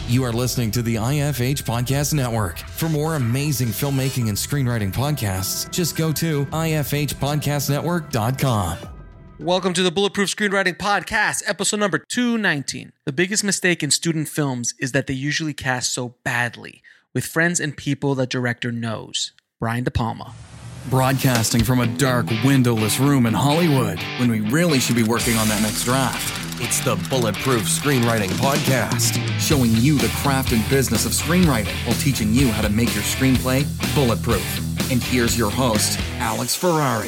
You are listening to the IFH Podcast Network. For more amazing filmmaking and screenwriting podcasts, just go to ifhpodcastnetwork.com. Welcome to the Bulletproof Screenwriting Podcast, episode number 219. The biggest mistake in student films is that they usually cast so badly, with friends and people that director knows. Brian De Palma. Broadcasting from a dark, windowless room in Hollywood, when we really should be working on that next draft. It's the Bulletproof Screenwriting Podcast, showing you the craft and business of screenwriting while teaching you how to make your screenplay bulletproof. And here's your host, Alex Ferrari.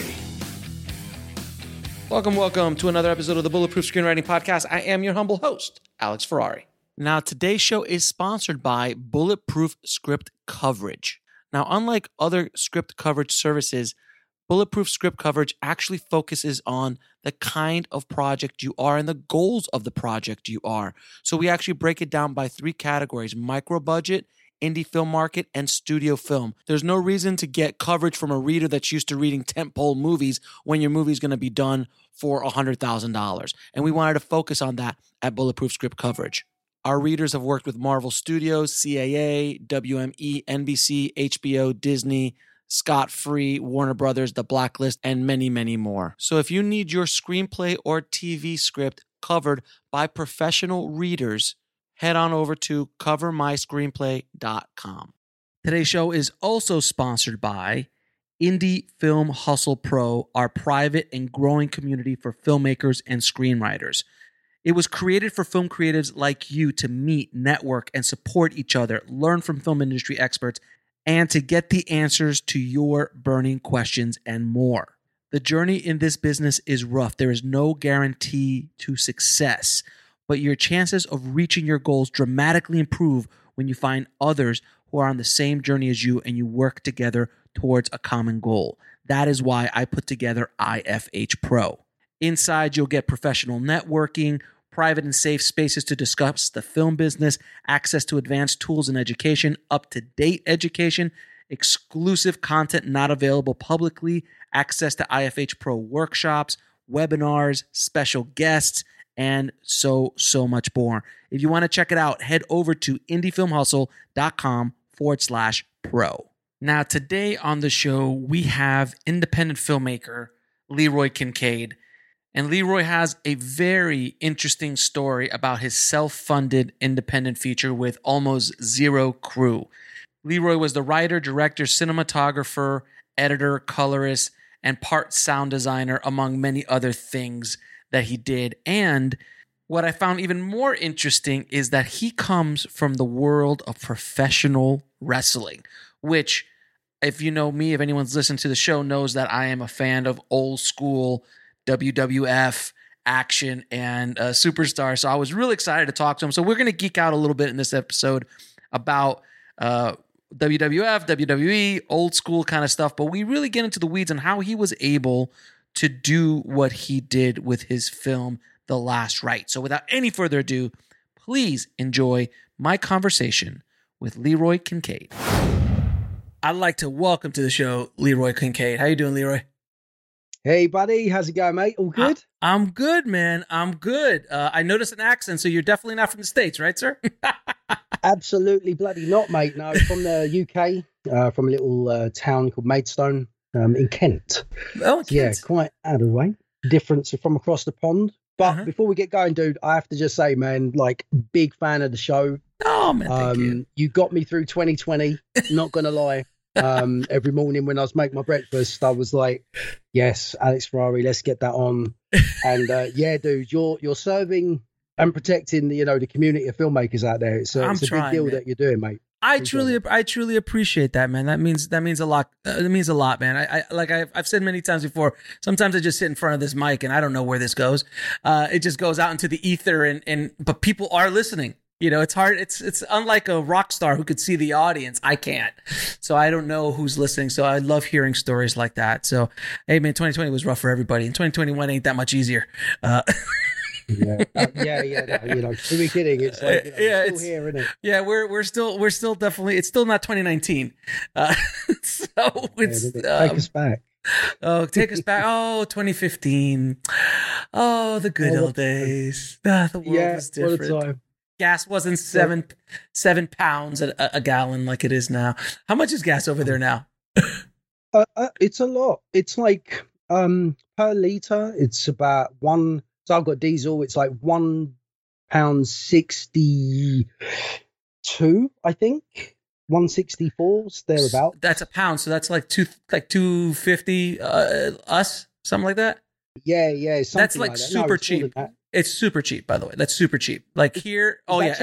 Welcome to another episode of the Bulletproof Screenwriting Podcast. I am your humble host, Alex Ferrari. Now, today's show is sponsored by Bulletproof Script Coverage. Now, unlike other script coverage services, Bulletproof Script Coverage actually focuses on the kind of project you are and the goals of the project you are. So we actually break it down by three categories: micro budget, indie film market, and studio film. There's no reason to get coverage from a reader that's used to reading tentpole movies when your movie's going to be done for $100,000. And we wanted to focus on that at Bulletproof Script Coverage. Our readers have worked with Marvel Studios, CAA, WME, NBC, HBO, Disney, Scott Free, Warner Brothers, The Blacklist, and many, many more. So if you need your screenplay or TV script covered by professional readers, head on over to covermyscreenplay.com. Today's show is also sponsored by Indie Film Hustle Pro, our private and growing community for filmmakers and screenwriters. It was created for film creatives like you to meet, network, and support each other, learn from film industry experts, and to get the answers to your burning questions and more. The journey in this business is rough. There is no guarantee to success, but your chances of reaching your goals dramatically improve when you find others who are on the same journey as you and you work together towards a common goal. That is why I put together IFH Pro. Inside, you'll get professional networking, private and safe spaces to discuss the film business, access to advanced tools and education, up-to-date education, exclusive content not available publicly, access to IFH Pro workshops, webinars, special guests, and so much more. If you want to check it out, head over to indiefilmhustle.com/pro. Now, today on the show, we have independent filmmaker Leroy Kincaid. And Leroy has a very interesting story about his self-funded independent feature with almost zero crew. Leroy was the writer, director, cinematographer, editor, colorist, and part sound designer, among many other things that he did. And what I found even more interesting is that he comes from the world of professional wrestling, which, if you know me, if anyone's listened to the show, knows that I am a fan of old school WWF action and Superstar. So I was really excited to talk to him. So we're going to geek out a little bit in this episode about WWF, WWE, old school kind of stuff. But we really get into the weeds on how he was able to do what he did with his film, The Last Rite. So without any further ado, please enjoy my conversation with Leroy Kincaid. I'd like to welcome to the show Leroy Kincaid. How you doing, Leroy? Hey, buddy. How's it going, mate? All good? I'm good, man. I'm good. I noticed an accent, so you're definitely not from the States, right, sir? Absolutely bloody not, mate. No, from the UK, from a little town called Maidstone in Kent. Oh, Kent. Yeah, quite out of the way. Different from across the pond. But before we get going, dude, I have to just say, man, like, big fan of the show. Oh, man, thank you. You got me through 2020, not going to lie. Every morning when I was making my breakfast, I was like, yes, Alex Ferrari, let's get that on. And yeah, dude, you're serving and protecting the community of filmmakers out there. It's a big deal, man, that you're doing, mate. I truly appreciate that, man. That means a lot. It means a lot, man. I've said many times before, sometimes I just sit in front of this mic and I don't know where this goes. It just goes out into the ether but people are listening. You know, it's hard. It's unlike a rock star who could see the audience. I can't. So I don't know who's listening. So I love hearing stories like that. So, hey, man, 2020 was rough for everybody. And 2021 ain't that much easier. Yeah. No, to be kidding, it's like, it's still here, isn't it? Yeah, we're still definitely, it's still not 2019. So it's take us back. Oh, take us back. Oh, 2015. Oh, the good old days. The world was different. What a time. gas wasn't seven pounds a gallon like it is now. How much is gas over there now? It's a lot. It's like per liter, it's about one. So I've got diesel. It's like £1.62, I think. 164 thereabout. That's a pound, so that's like 250 us, something like that. Yeah, that's like super cheap. It's super cheap, by the way. That's super cheap. Like here,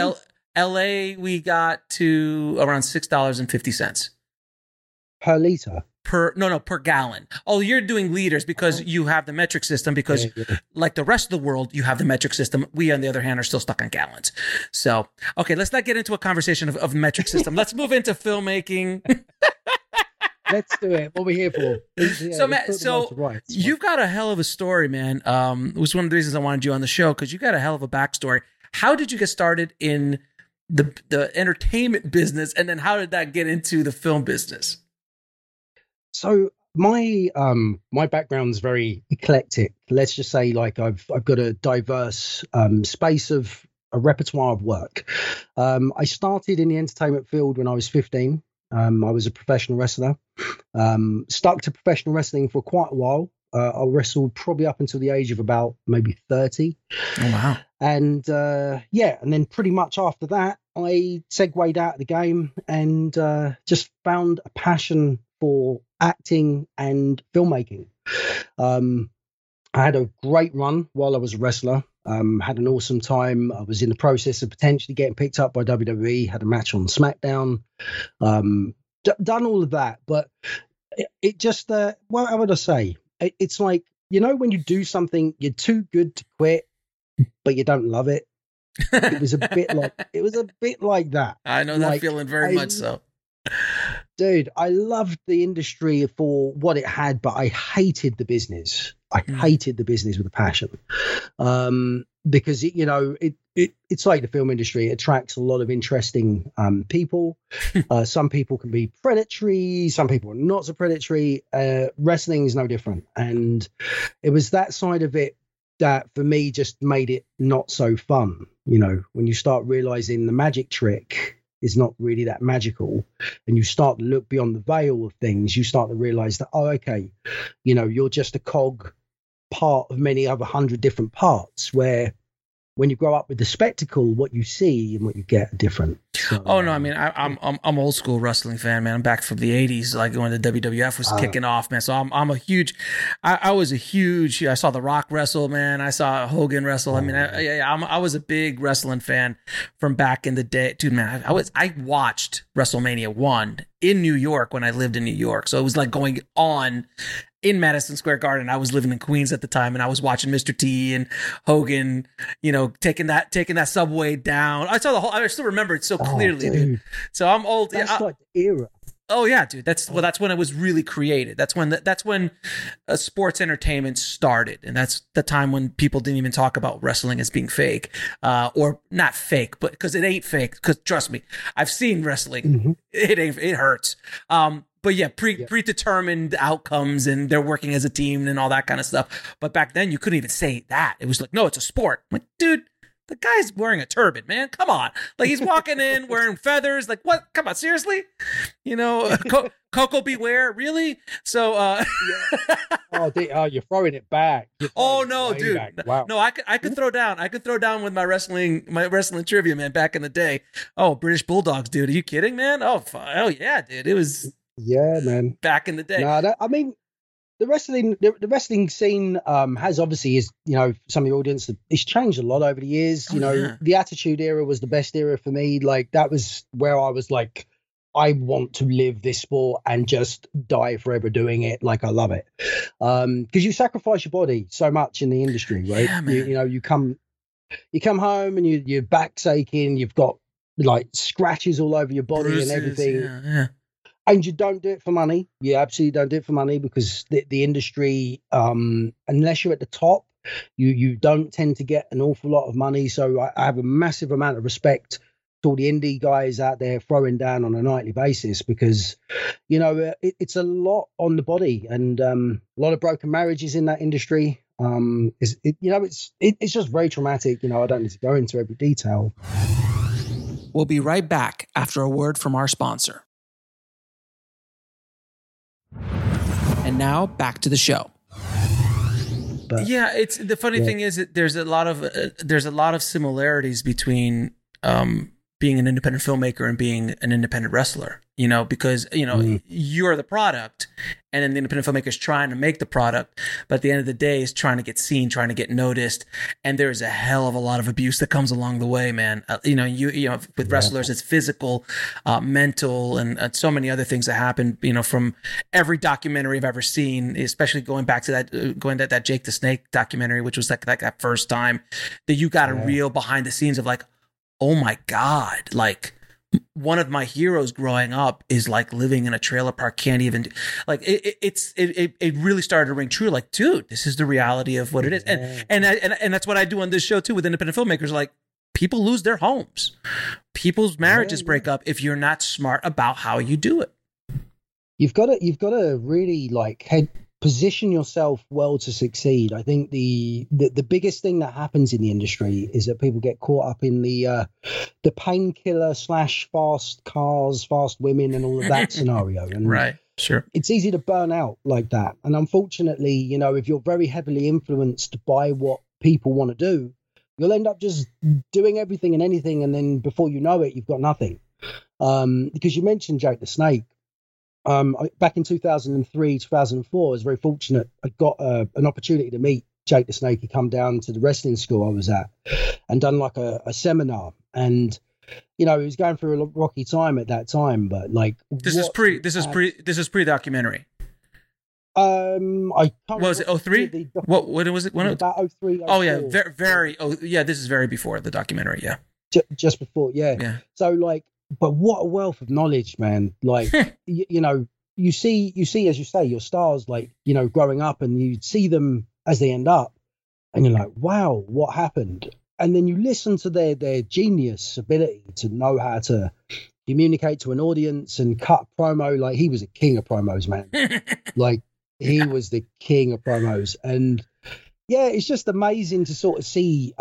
LA, we got to around $6.50 per liter. Per gallon. Oh, you're doing liters because you have the metric system. Because like the rest of the world, you have the metric system. We, on the other hand, are still stuck on gallons. So, okay, let's not get into a conversation of metric system. Let's move into filmmaking. Let's do it. What are we here for? Yeah, so, Matt, you've got a hell of a story, man. It was one of the reasons I wanted you on the show because you got a hell of a backstory. How did you get started in the entertainment business, and then how did that get into the film business? So my background is very eclectic. Let's just say, like, I've got a diverse space of a repertoire of work. I started in the entertainment field when I was 15. I was a professional wrestler. Stuck to professional wrestling for quite a while. I wrestled probably up until the age of about maybe 30. Oh, wow. And and then pretty much after that, I segued out of the game and just found a passion for acting and filmmaking. I had a great run while I was a wrestler. Had an awesome time. I was in the process of potentially getting picked up by WWE, had a match on SmackDown, done all of that. But it just, how would I say? It's like, when you do something, you're too good to quit, but you don't love it. It was a bit like that. I know that feeling very much so. Dude, I loved the industry for what it had, but I hated the business. I hated the business with a passion, because it's like the film industry. It attracts a lot of interesting people. Some people can be predatory. Some people are not so predatory. Wrestling is no different, and it was that side of it that for me just made it not so fun. When you start realizing the magic trick is not really that magical, and you start to look beyond the veil of things, you start to realize that, you're just a cog, part of many other 100 different parts, where when you grow up with the spectacle, what you see and what you get are different. So, I mean, I'm old school wrestling fan, man. I'm back from the 80s, like when the WWF was kicking off, man. So I'm a huge, I saw The Rock wrestle, man. I saw Hogan wrestle. I mean, I was a big wrestling fan from back in the day, dude, man. I watched WrestleMania 1 in New York when I lived in New York. So it was like going on in Madison Square Garden. I was living in Queens at the time, and I was watching Mr. T and Hogan, taking that subway down. I still remember it so clearly, dude. So I'm old. That's like the era. Oh yeah, dude. That's when it was really created. That's when sports entertainment started, and that's the time when people didn't even talk about wrestling as being fake, or not fake, but because it ain't fake. Because trust me, I've seen wrestling. Mm-hmm. It hurts. But yeah, predetermined outcomes, and they're working as a team and all that kind of stuff. But back then, you couldn't even say that. It was like, no, it's a sport. I'm like, dude, the guy's wearing a turban, man. Come on. Like, he's walking in wearing feathers. Like, what? Come on, seriously? Coco Beware? Really? So, you're throwing it back. No, dude. Wow. No, I could throw down. I could throw down with my wrestling trivia, man, back in the day. Oh, British Bulldogs, dude. Are you kidding, man? Oh yeah, dude. It was... Yeah, man. Back in the day. The wrestling scene has obviously, some of the audience, it's changed a lot over the years. The Attitude Era was the best era for me. Like, that was where I was like, I want to live this sport and just die forever doing it. Like, I love it. Because you sacrifice your body so much in the industry, right? Yeah, man. You come home and your back's aching, you've got like scratches all over your body, bruises, and everything. Yeah. And you don't do it for money. You absolutely don't do it for money, because the industry, unless you're at the top, you don't tend to get an awful lot of money. So I have a massive amount of respect to all the indie guys out there throwing down on a nightly basis, because, it's a lot on the body, and a lot of broken marriages in that industry. It's just very traumatic. I don't need to go into every detail. We'll be right back after a word from our sponsor. And now back to the show. But, yeah, it's the funny thing is that there's a lot of similarities between being an independent filmmaker and being an independent wrestler, because, you're the product and then the independent filmmaker is trying to make the product, but at the end of the day is trying to get seen, trying to get noticed. And there's a hell of a lot of abuse that comes along the way, man. With wrestlers, it's physical, mental, and so many other things that happen, from every documentary I've ever seen, especially going back to that Jake the Snake documentary, which was like that first time that you got a real behind the scenes of like, oh my God, like one of my heroes growing up is like living in a trailer park, can't even like it really started to ring true. Like, dude, this is the reality of what it is. And that's what I do on this show too with independent filmmakers. Like, people lose their homes. People's marriages break up if you're not smart about how you do it. You've got to really position yourself well to succeed. I think the biggest thing that happens in the industry is that people get caught up in the painkiller / fast cars, fast women, and all of that scenario. And right, sure, it's easy to burn out like that. And unfortunately, if you're very heavily influenced by what people want to do, you'll end up just doing everything and anything, and then before you know it, you've got nothing. Because you mentioned Jake the Snake. Back in 2003, 2004, I was very fortunate. I got an opportunity to meet Jake the Snake. He come down to the wrestling school I was at and done like a seminar. And, he was going through a rocky time at that time. But like, this is pre-documentary. I what was it? 03? What was it? When about 03. Oh yeah, very. Oh yeah, this is very before the documentary. Yeah, just before. Yeah. So like. But what a wealth of knowledge, man. Like, you see, as you say, your stars, like, growing up, and you see them as they end up and you're like, wow, what happened? And then you listen to their genius ability to know how to communicate to an audience and cut promo. Like, he was a king of promos, man. Like, he was the king of promos. And yeah, it's just amazing to sort of see,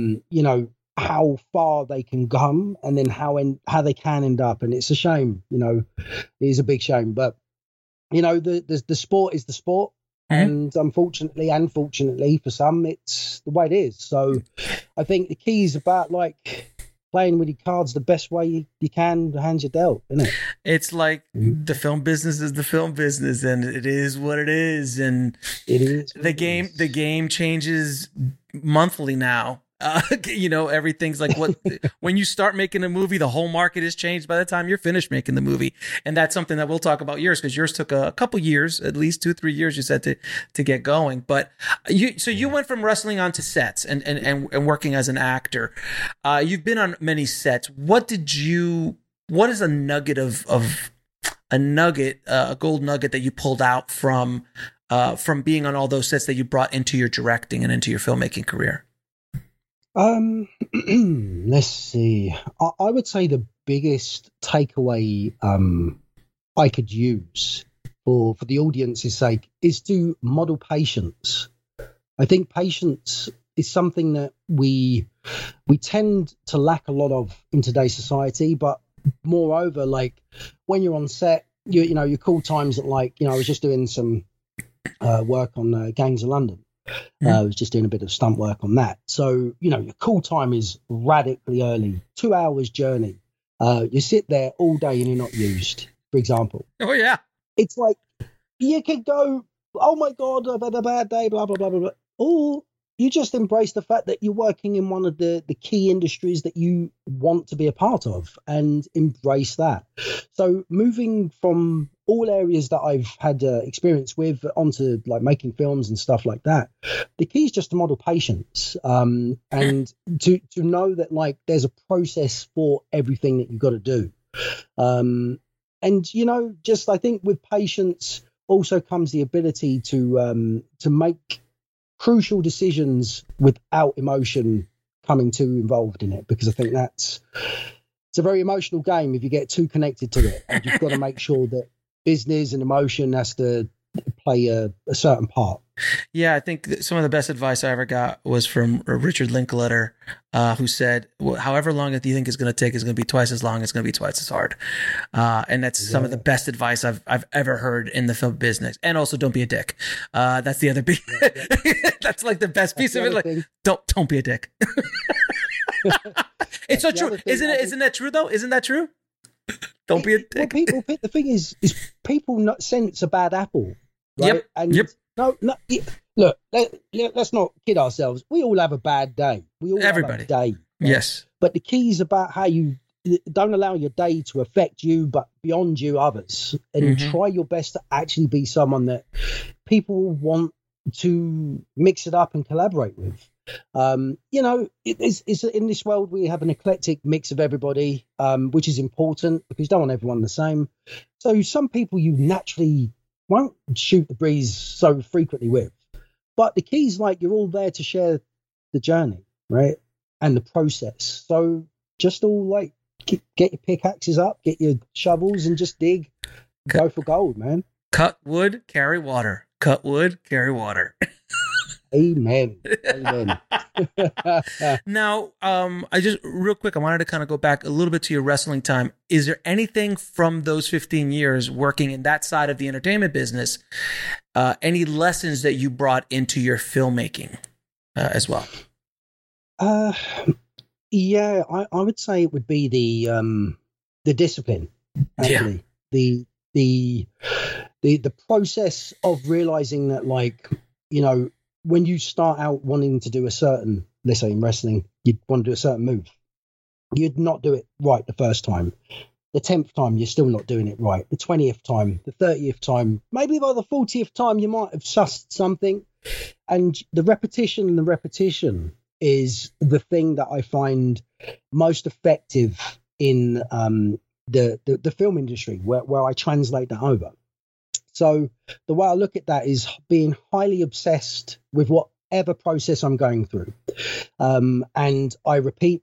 how far they can come, and then how they can end up. And it's a shame, it is a big shame, but the sport is the sport. And unfortunately and fortunately for some, it's the way it is. So I think the key is about like playing with your cards the best way you can, the hands you're dealt, isn't it? It's like the film business is the film business, and it is what it is. And it is the game changes monthly now. Everything's like when you start making a movie, the whole market is changed by the time you're finished making the movie. And that's something that we'll talk about yours, because yours took a couple years, at least 2-3 years, you said, to get going. But you went from wrestling onto sets and working as an actor. You've been on many sets. What is a nugget a gold nugget that you pulled out from being on all those sets that you brought into your directing and into your filmmaking career? Let's see. I would say the biggest takeaway I could use for the audience's sake is to model patience. I think patience is something that we tend to lack a lot of in today's society, but moreover, like when you're on set, your cool times at I was just doing some work on Gangs of London. I was just doing a bit of stunt work on that. So, your call time is radically early, 2 hours journey. You sit there all day and you're not used, for example. Oh, yeah. It's like you could go, oh, my God, I've had a bad day, blah, blah, blah, blah, blah. Or you just embrace the fact that you're working in one of the key industries that you want to be a part of and embrace that. So moving from all areas that I've had experience with onto like making films and stuff like that, the key is just to model patience and to know that like there's a process for everything that you've got to do. And, just I think with patience also comes the ability to make crucial decisions without emotion coming too involved in it, because I think it's a very emotional game if you get too connected to it, and you've got to make sure that business and emotion has to play a certain part. Yeah, I think some of the best advice I ever got was from Richard Linklater, who said, well, however long that you think it's going to take is going to be twice as long, it's going to be twice as hard. And that's some of the best advice I've ever heard in the film business. And also, don't be a dick. That's the other big, that's like the best piece of it. Like, don't be a dick. It's so true. Isn't that true though? Isn't that true? Don't be a dick. Well, the thing is people not sense a bad apple. Right? Yep. And yep. No, look, let's not kid ourselves. We all have a bad day. We all Everybody. have a day. Right? Yes. But the key is about how you don't allow your day to affect you, but beyond you, others. And try your best to actually be someone that people want to mix it up and collaborate with. It's in this world we have an eclectic mix of everybody, which is important because you don't want everyone the same. So some people you naturally won't shoot the breeze so frequently with, but the key is like you're all there to share the journey, right, and the process. So just all like get your pickaxes up, get your shovels, and just dig. Go for gold, man. Cut wood, carry water. Cut wood, carry water. Amen. Now, I just real quick, I wanted to kind of go back a little bit to your wrestling time. Is there anything from those 15 years working in that side of the entertainment business, any lessons that you brought into your filmmaking as well? Yeah, I would say it would be the discipline, actually. Yeah. The process of realizing that, like, you know, when you start out wanting to do a certain, let's say in wrestling, you'd want to do a certain move. You'd not do it right the first time. The 10th time, you're still not doing it right. The 20th time, the 30th time, maybe by the 40th time, you might have sussed something. And the repetition is the thing that I find most effective in the film industry, where I translate that over. So the way I look at that is being highly obsessed with whatever process I'm going through. And I repeat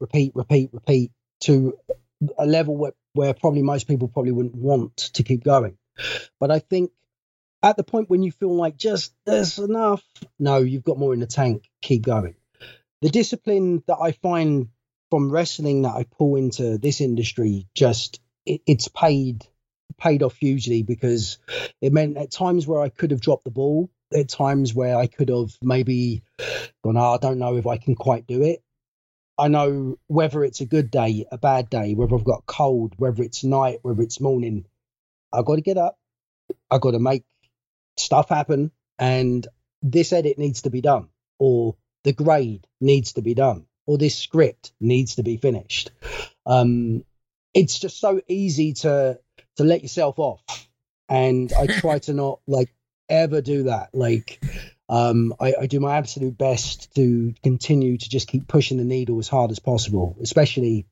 to a level where probably most people probably wouldn't want to keep going. But I think at the point when you feel like just there's enough, no, you've got more in the tank, keep going. The discipline that I find from wrestling that I pull into this industry, just it's paid off hugely, because it meant at times where I could have dropped the ball, at times where I could have maybe gone, I don't know if I can quite do it. I know whether it's a good day, a bad day, whether I've got a cold, whether it's night, whether it's morning, I've got to get up. I've got to make stuff happen. And this edit needs to be done, or the grade needs to be done, or this script needs to be finished. It's just so easy to let yourself off. And I try to not ever do that. I do my absolute best to continue to just keep pushing the needle as hard as possible, especially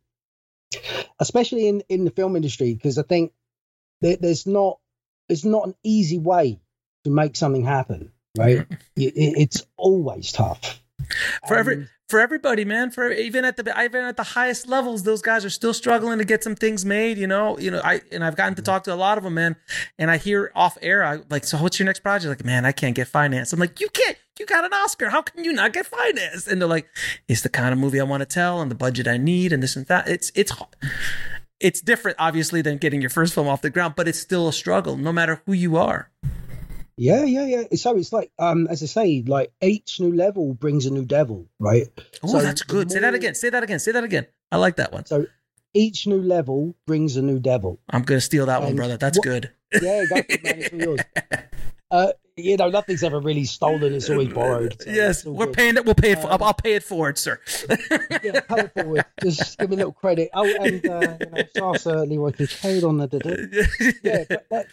in the film industry, because I think there's not an easy way to make something happen, right? It's always tough. For everybody, man. For even at the highest levels, those guys are still struggling to get some things made. I've gotten to talk to a lot of them, man. And I hear off air, so what's your next project? Like, man, I can't get financed. I'm like, you can't. You got an Oscar. How can you not get financed? And they're like, it's the kind of movie I want to tell and the budget I need and this and that. It's different, obviously, than getting your first film off the ground, but it's still a struggle, no matter who you are. Yeah. So it's like, as I say, like each new level brings a new devil, right? Oh, so that's good. Say that again. I like that one. So each new level brings a new devil. I'm going to steal that one, brother. That's good. Yeah, go for it, man. It's all yours. Nothing's ever really stolen. It's always borrowed. So yes, we're paying it. We'll pay it. I'll pay it forward, sir. Yeah, pay it forward. Just give me a little credit. Oh, and Sasa Leroy Kincaid on the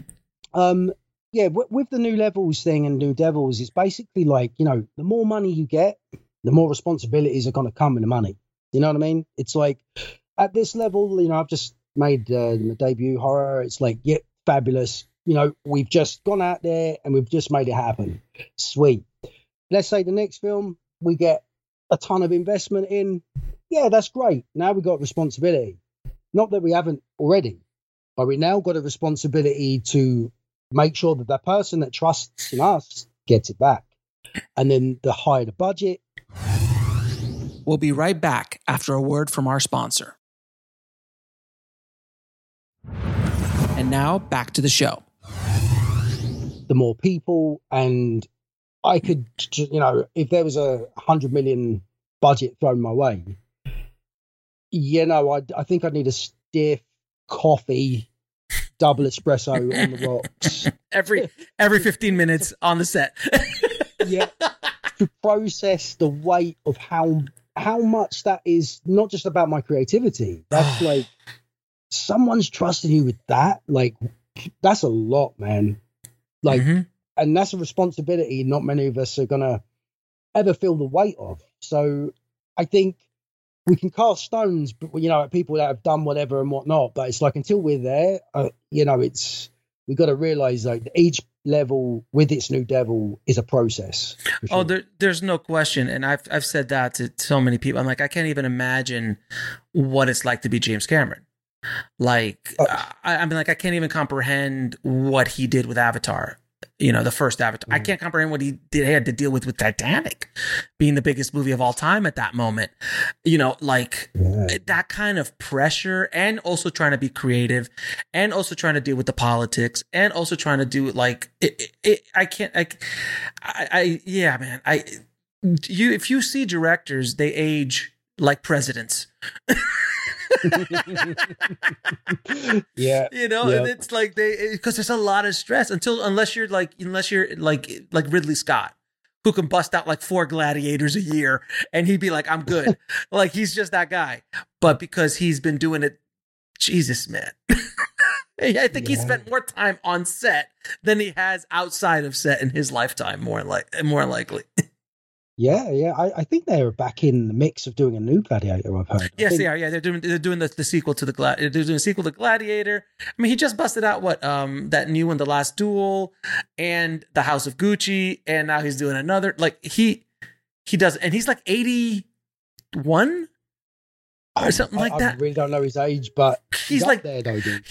Yeah, with the new levels thing and new devils, it's basically like, the more money you get, the more responsibilities are going to come with the money. You know what I mean? It's like at this level, I've just made my debut horror. It's like, yeah, fabulous. We've just gone out there and we've just made it happen. Sweet. Let's say the next film, we get a ton of investment in. Yeah, that's great. Now we've got responsibility. Not that we haven't already, but we now got a responsibility to make sure that person that trusts in us gets it back. And then the higher the budget. We'll be right back after a word from our sponsor. And now back to the show. The more people, and I could, if there was a 100 million budget thrown my way, I think I'd need a stiff coffee, double espresso on the rocks. every 15 minutes on the set. Yeah. To process the weight of how much that is not just about my creativity. That's like someone's trusting you with that. Like that's a lot, man. Like, and that's a responsibility not many of us are gonna ever feel the weight of. So I think we can cast stones, but at people that have done whatever and whatnot. But it's like until we're there, we've got to realize like each level with its new devil is a process. Sure. Oh, there's no question, and I've said that to so many people. I'm like, I can't even imagine what it's like to be James Cameron. Like, I mean, like, I can't even comprehend what he did with Avatar. The first Avatar. I can't comprehend what he had to deal with Titanic being the biggest movie of all time at that moment. That kind of pressure, and also trying to be creative, and also trying to deal with the politics, and also trying to do if you see directors, they age like presidents. Yeah, and it's like because there's a lot of stress unless you're like Ridley Scott, who can bust out like 4 Gladiators a year and he'd be like, I'm good. Like he's just that guy. But because he's been doing it, Jesus, man. I think he spent more time on set than he has outside of set in his lifetime, more likely. Yeah. I think they're back in the mix of doing a new Gladiator. I've heard. Yes, they are. Yeah, they're doing the sequel to they're doing a sequel to Gladiator. I mean, he just busted out that new one, The Last Duel, and The House of Gucci, and now he's doing another. Like he does, and he's like 81 or something like that. I really don't know his age, but he's like there, though, dude.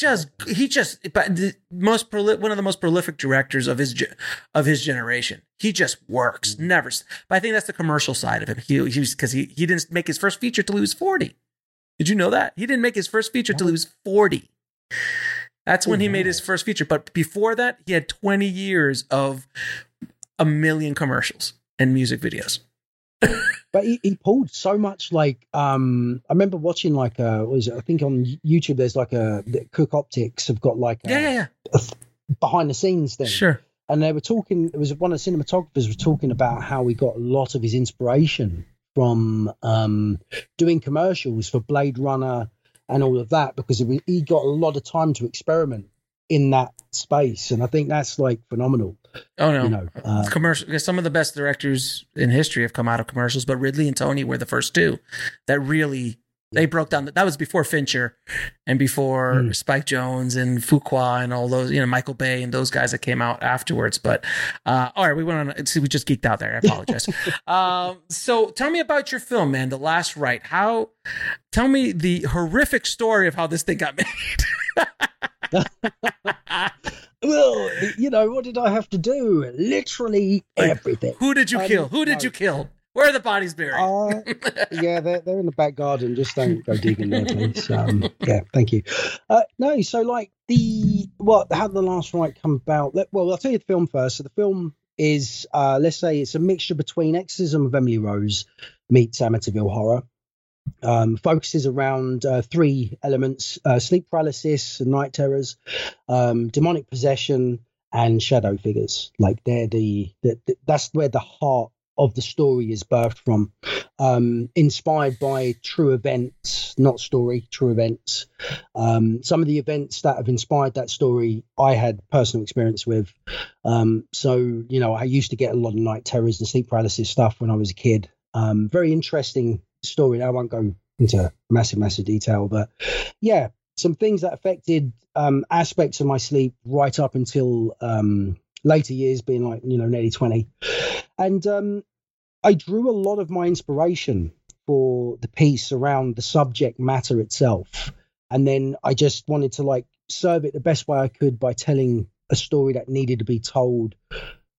But one of the most prolific directors of his generation. He just works, never. But I think that's the commercial side of him. He didn't make his first feature till he was 40. Did you know that? He didn't make his first feature till he was 40. That's when he made his first feature. But before that, he had 20 years of 1 million commercials and music videos. But he pulled so much. Like I remember watching I think on YouTube there's the Cook Optics have got a behind the scenes thing. Sure. And they were talking. It was one of the cinematographers was talking about how he got a lot of his inspiration from doing commercials for Blade Runner and all of that, because he got a lot of time to experiment in that space, and I think that's phenomenal. Oh no, commercial. Some of the best directors in history have come out of commercials, but Ridley and Tony were the first two that really they broke down. That was before Fincher and before Spike Jonze and Fuqua and all those, Michael Bay and those guys that came out afterwards. But all right, we went on. See, we just geeked out there. I apologize. So tell me about your film, man, The Last Rite. Tell me the horrific story of how this thing got made. Well, what did I have to do? Literally everything. Who did you kill? Who did you kill? Where are the bodies buried? Yeah, they're in the back garden. Just don't go digging there, please. Yeah, thank you. No, so how did The Last Rite come about? Well, I'll tell you the film first. So the film is, let's say it's a mixture between Exorcism of Emily Rose meets Amityville Horror. Focuses around 3 elements: sleep paralysis and night terrors, demonic possession, and shadow figures. Like they're that's where the heart of the story is birthed from. Inspired by true events, not story, true events. Some of the events that have inspired that story I had personal experience with. So I used to get a lot of night terrors and sleep paralysis stuff when I was a kid. Very interesting story. I won't go into massive detail, but yeah, some things that affected aspects of my sleep right up until later years, being nearly 20. And I drew a lot of my inspiration for the piece around the subject matter itself, and then I just wanted to serve it the best way I could by telling a story that needed to be told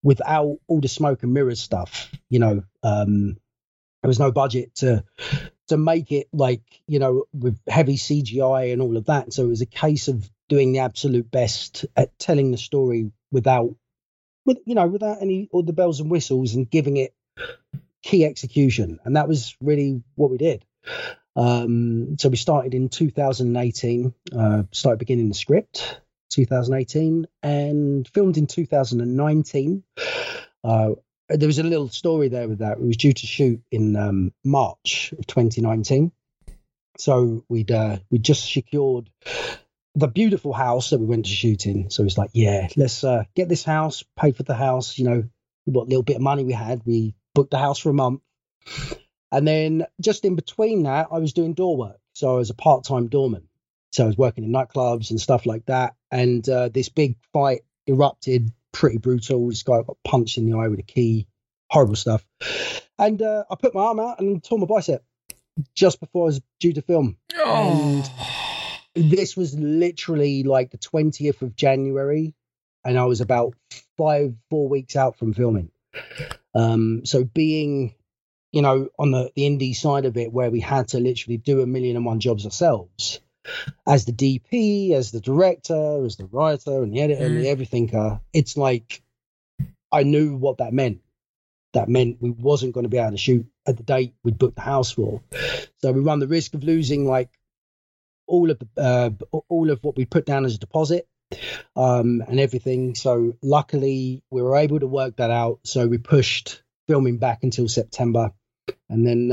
without all the smoke and mirrors stuff. There was no budget to make it like, with heavy CGI and all of that. So it was a case of doing the absolute best at telling the story without any all the bells and whistles, and giving it key execution. And that was really what we did. So we started in 2018, started beginning the script 2018, and filmed in 2019. There was a little story there with that. It was due to shoot in March of 2019. So we'd just secured the beautiful house that we went to shoot in. So it's like, yeah, let's get this house, pay for the house. What little bit of money we had, we booked the house for a month. And then just in between that, I was doing door work. So I was a part-time doorman. So I was working in nightclubs and stuff like that. And this big fight erupted, pretty brutal. This guy got punched in the eye with a key, horrible stuff. And I put my arm out and tore my bicep just before I was due to film. Oh. And this was literally like the 20th of January. And I was about 4 weeks out from filming. So being, on the indie side of it, where we had to literally do 1,000,001 jobs ourselves, as the DP, as the director, as the writer and the editor and the everything, it's like I knew what that meant. That meant we wasn't going to be able to shoot at the date we'd booked the house for. So we run the risk of losing like all of what we put down as a deposit, and everything. So luckily we were able to work that out. So we pushed filming back until September, and then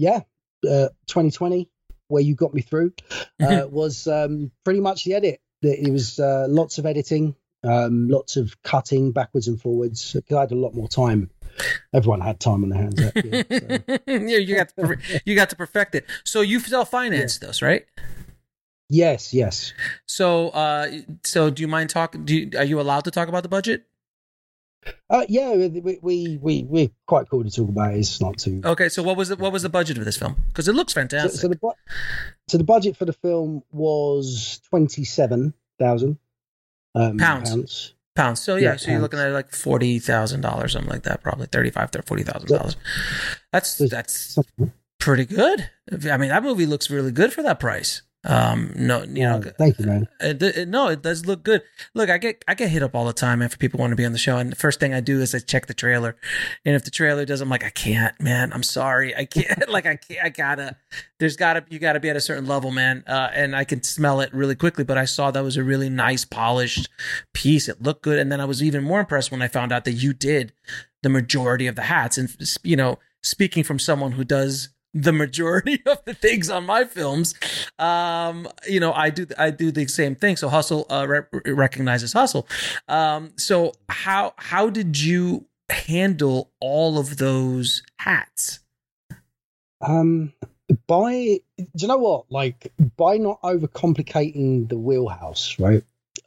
2020, where you got me through, was pretty much the edit. It was lots of editing, lots of cutting backwards and forwards, because I had a lot more time. Everyone had time on their hands. You got to perfect it. So you self-financed this, right? Yes. So do you mind talking? Are you allowed to talk about the budget? Yeah, we're quite cool to talk about it. It's not too. Okay, so what was the budget of this film? Because it looks fantastic. So the budget for the film was £27,000 pounds. Pounds. So yeah, so you're looking at like $40,000, something like that, probably $35,000 to $40,000. That's pretty good. I mean, that movie looks really good for that price. Thank you, man. It does look good. Look, I get hit up all the time, man, for people wanting to be on the show, and the first thing I do is I check the trailer, and if the trailer does, I'm like, I can't, man. I'm sorry, I can't. Like, I can't. You gotta be at a certain level, man. And I can smell it really quickly. But I saw that was a really nice, polished piece. It looked good, and then I was even more impressed when I found out that you did the majority of the hats. And speaking from someone who does the majority of the things on my films, I do the same thing. So hustle recognizes hustle. So how did you handle all of those hats? Do you know what? Like, by not overcomplicating the wheelhouse, right?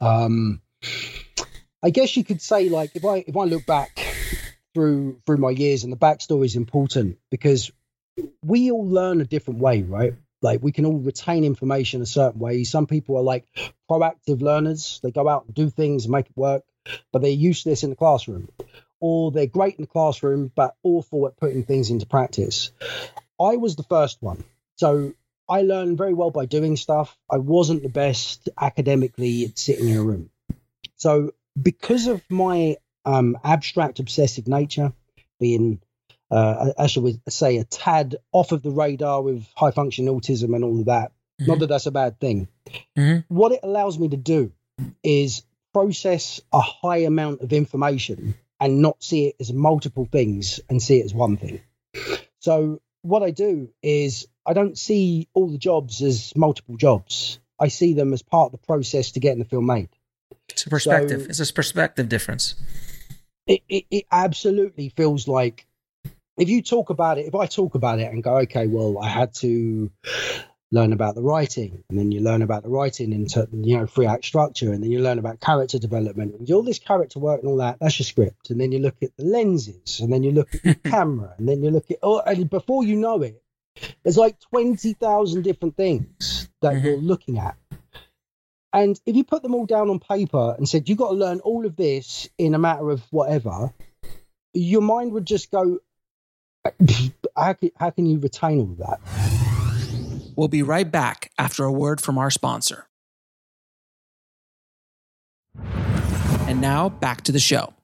I guess you could say, like, if I look back through my years, and the backstory is important, because we all learn a different way, right? Like, we can all retain information a certain way. Some people are like proactive learners. They go out and do things and make it work, but they're useless in the classroom. Or they're great in the classroom, but awful at putting things into practice. I was the first one. So I learned very well by doing stuff. I wasn't the best academically at sitting in a room. So because of my abstract, obsessive nature, being I should say a tad off of the radar with high function autism and all of that. Mm-hmm. Not that that's a bad thing. Mm-hmm. What it allows me to do is process a high amount of information and not see it as multiple things, and see it as one thing. So what I do is I don't see all the jobs as multiple jobs. I see them as part of the process to getting the film made. It's a perspective. It's a perspective difference. It absolutely feels like, if I talk about it and go, okay, well, I had to learn about the writing, and then you learn about the writing into, 3-act structure, and then you learn about character development, and all this character work and all that, that's your script. And then you look at the lenses, and then you look at the camera, and then you look at, and before you know it, there's like 20,000 different things that you're looking at. And if you put them all down on paper and said, you've got to learn all of this in a matter of whatever, your mind would just go, how can you retain all of that? We'll be right back after a word from our sponsor. And now back to the show.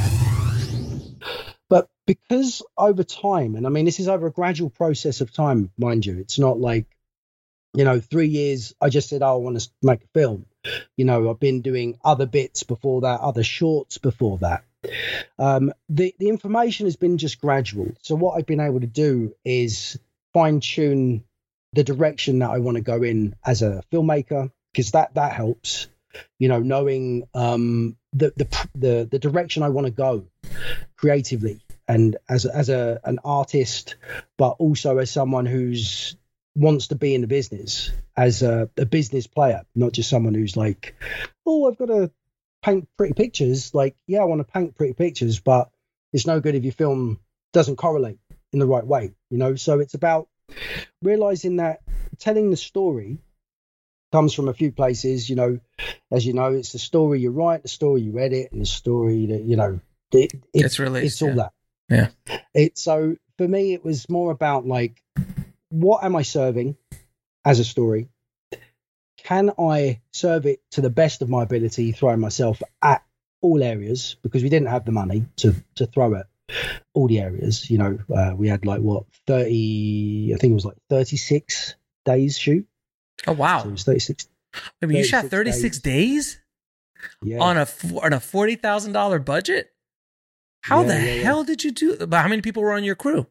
But because over time, and I mean, this is over a gradual process of time, mind you, it's not like, 3 years, I just said, I want to make a film. I've been doing other bits before that, other shorts before that. The information has been just gradual. So what I've been able to do is fine tune the direction that I want to go in as a filmmaker, because that helps, knowing the direction I want to go creatively and as an artist, but also as someone who's wants to be in the business as a business player, not just someone who's like, oh, I've got to paint pretty pictures. Like, yeah, I want to paint pretty pictures, but it's no good if your film doesn't correlate in the right way, So it's about realizing that telling the story comes from a few places, as you know, it's the story you write, the story you edit, and the story that, It's released. It's all that. Yeah. So for me, it was more about like, what am I serving as a story? Can I serve it to the best of my ability, throwing myself at all areas, because we didn't have the money to throw at all the areas. We had like 30, I think it was like 36 days shoot. Oh, wow. So it was 36. I mean, you shot 36 days? Yeah. On a $40,000 budget? How the hell did you do? But how many people were on your crew?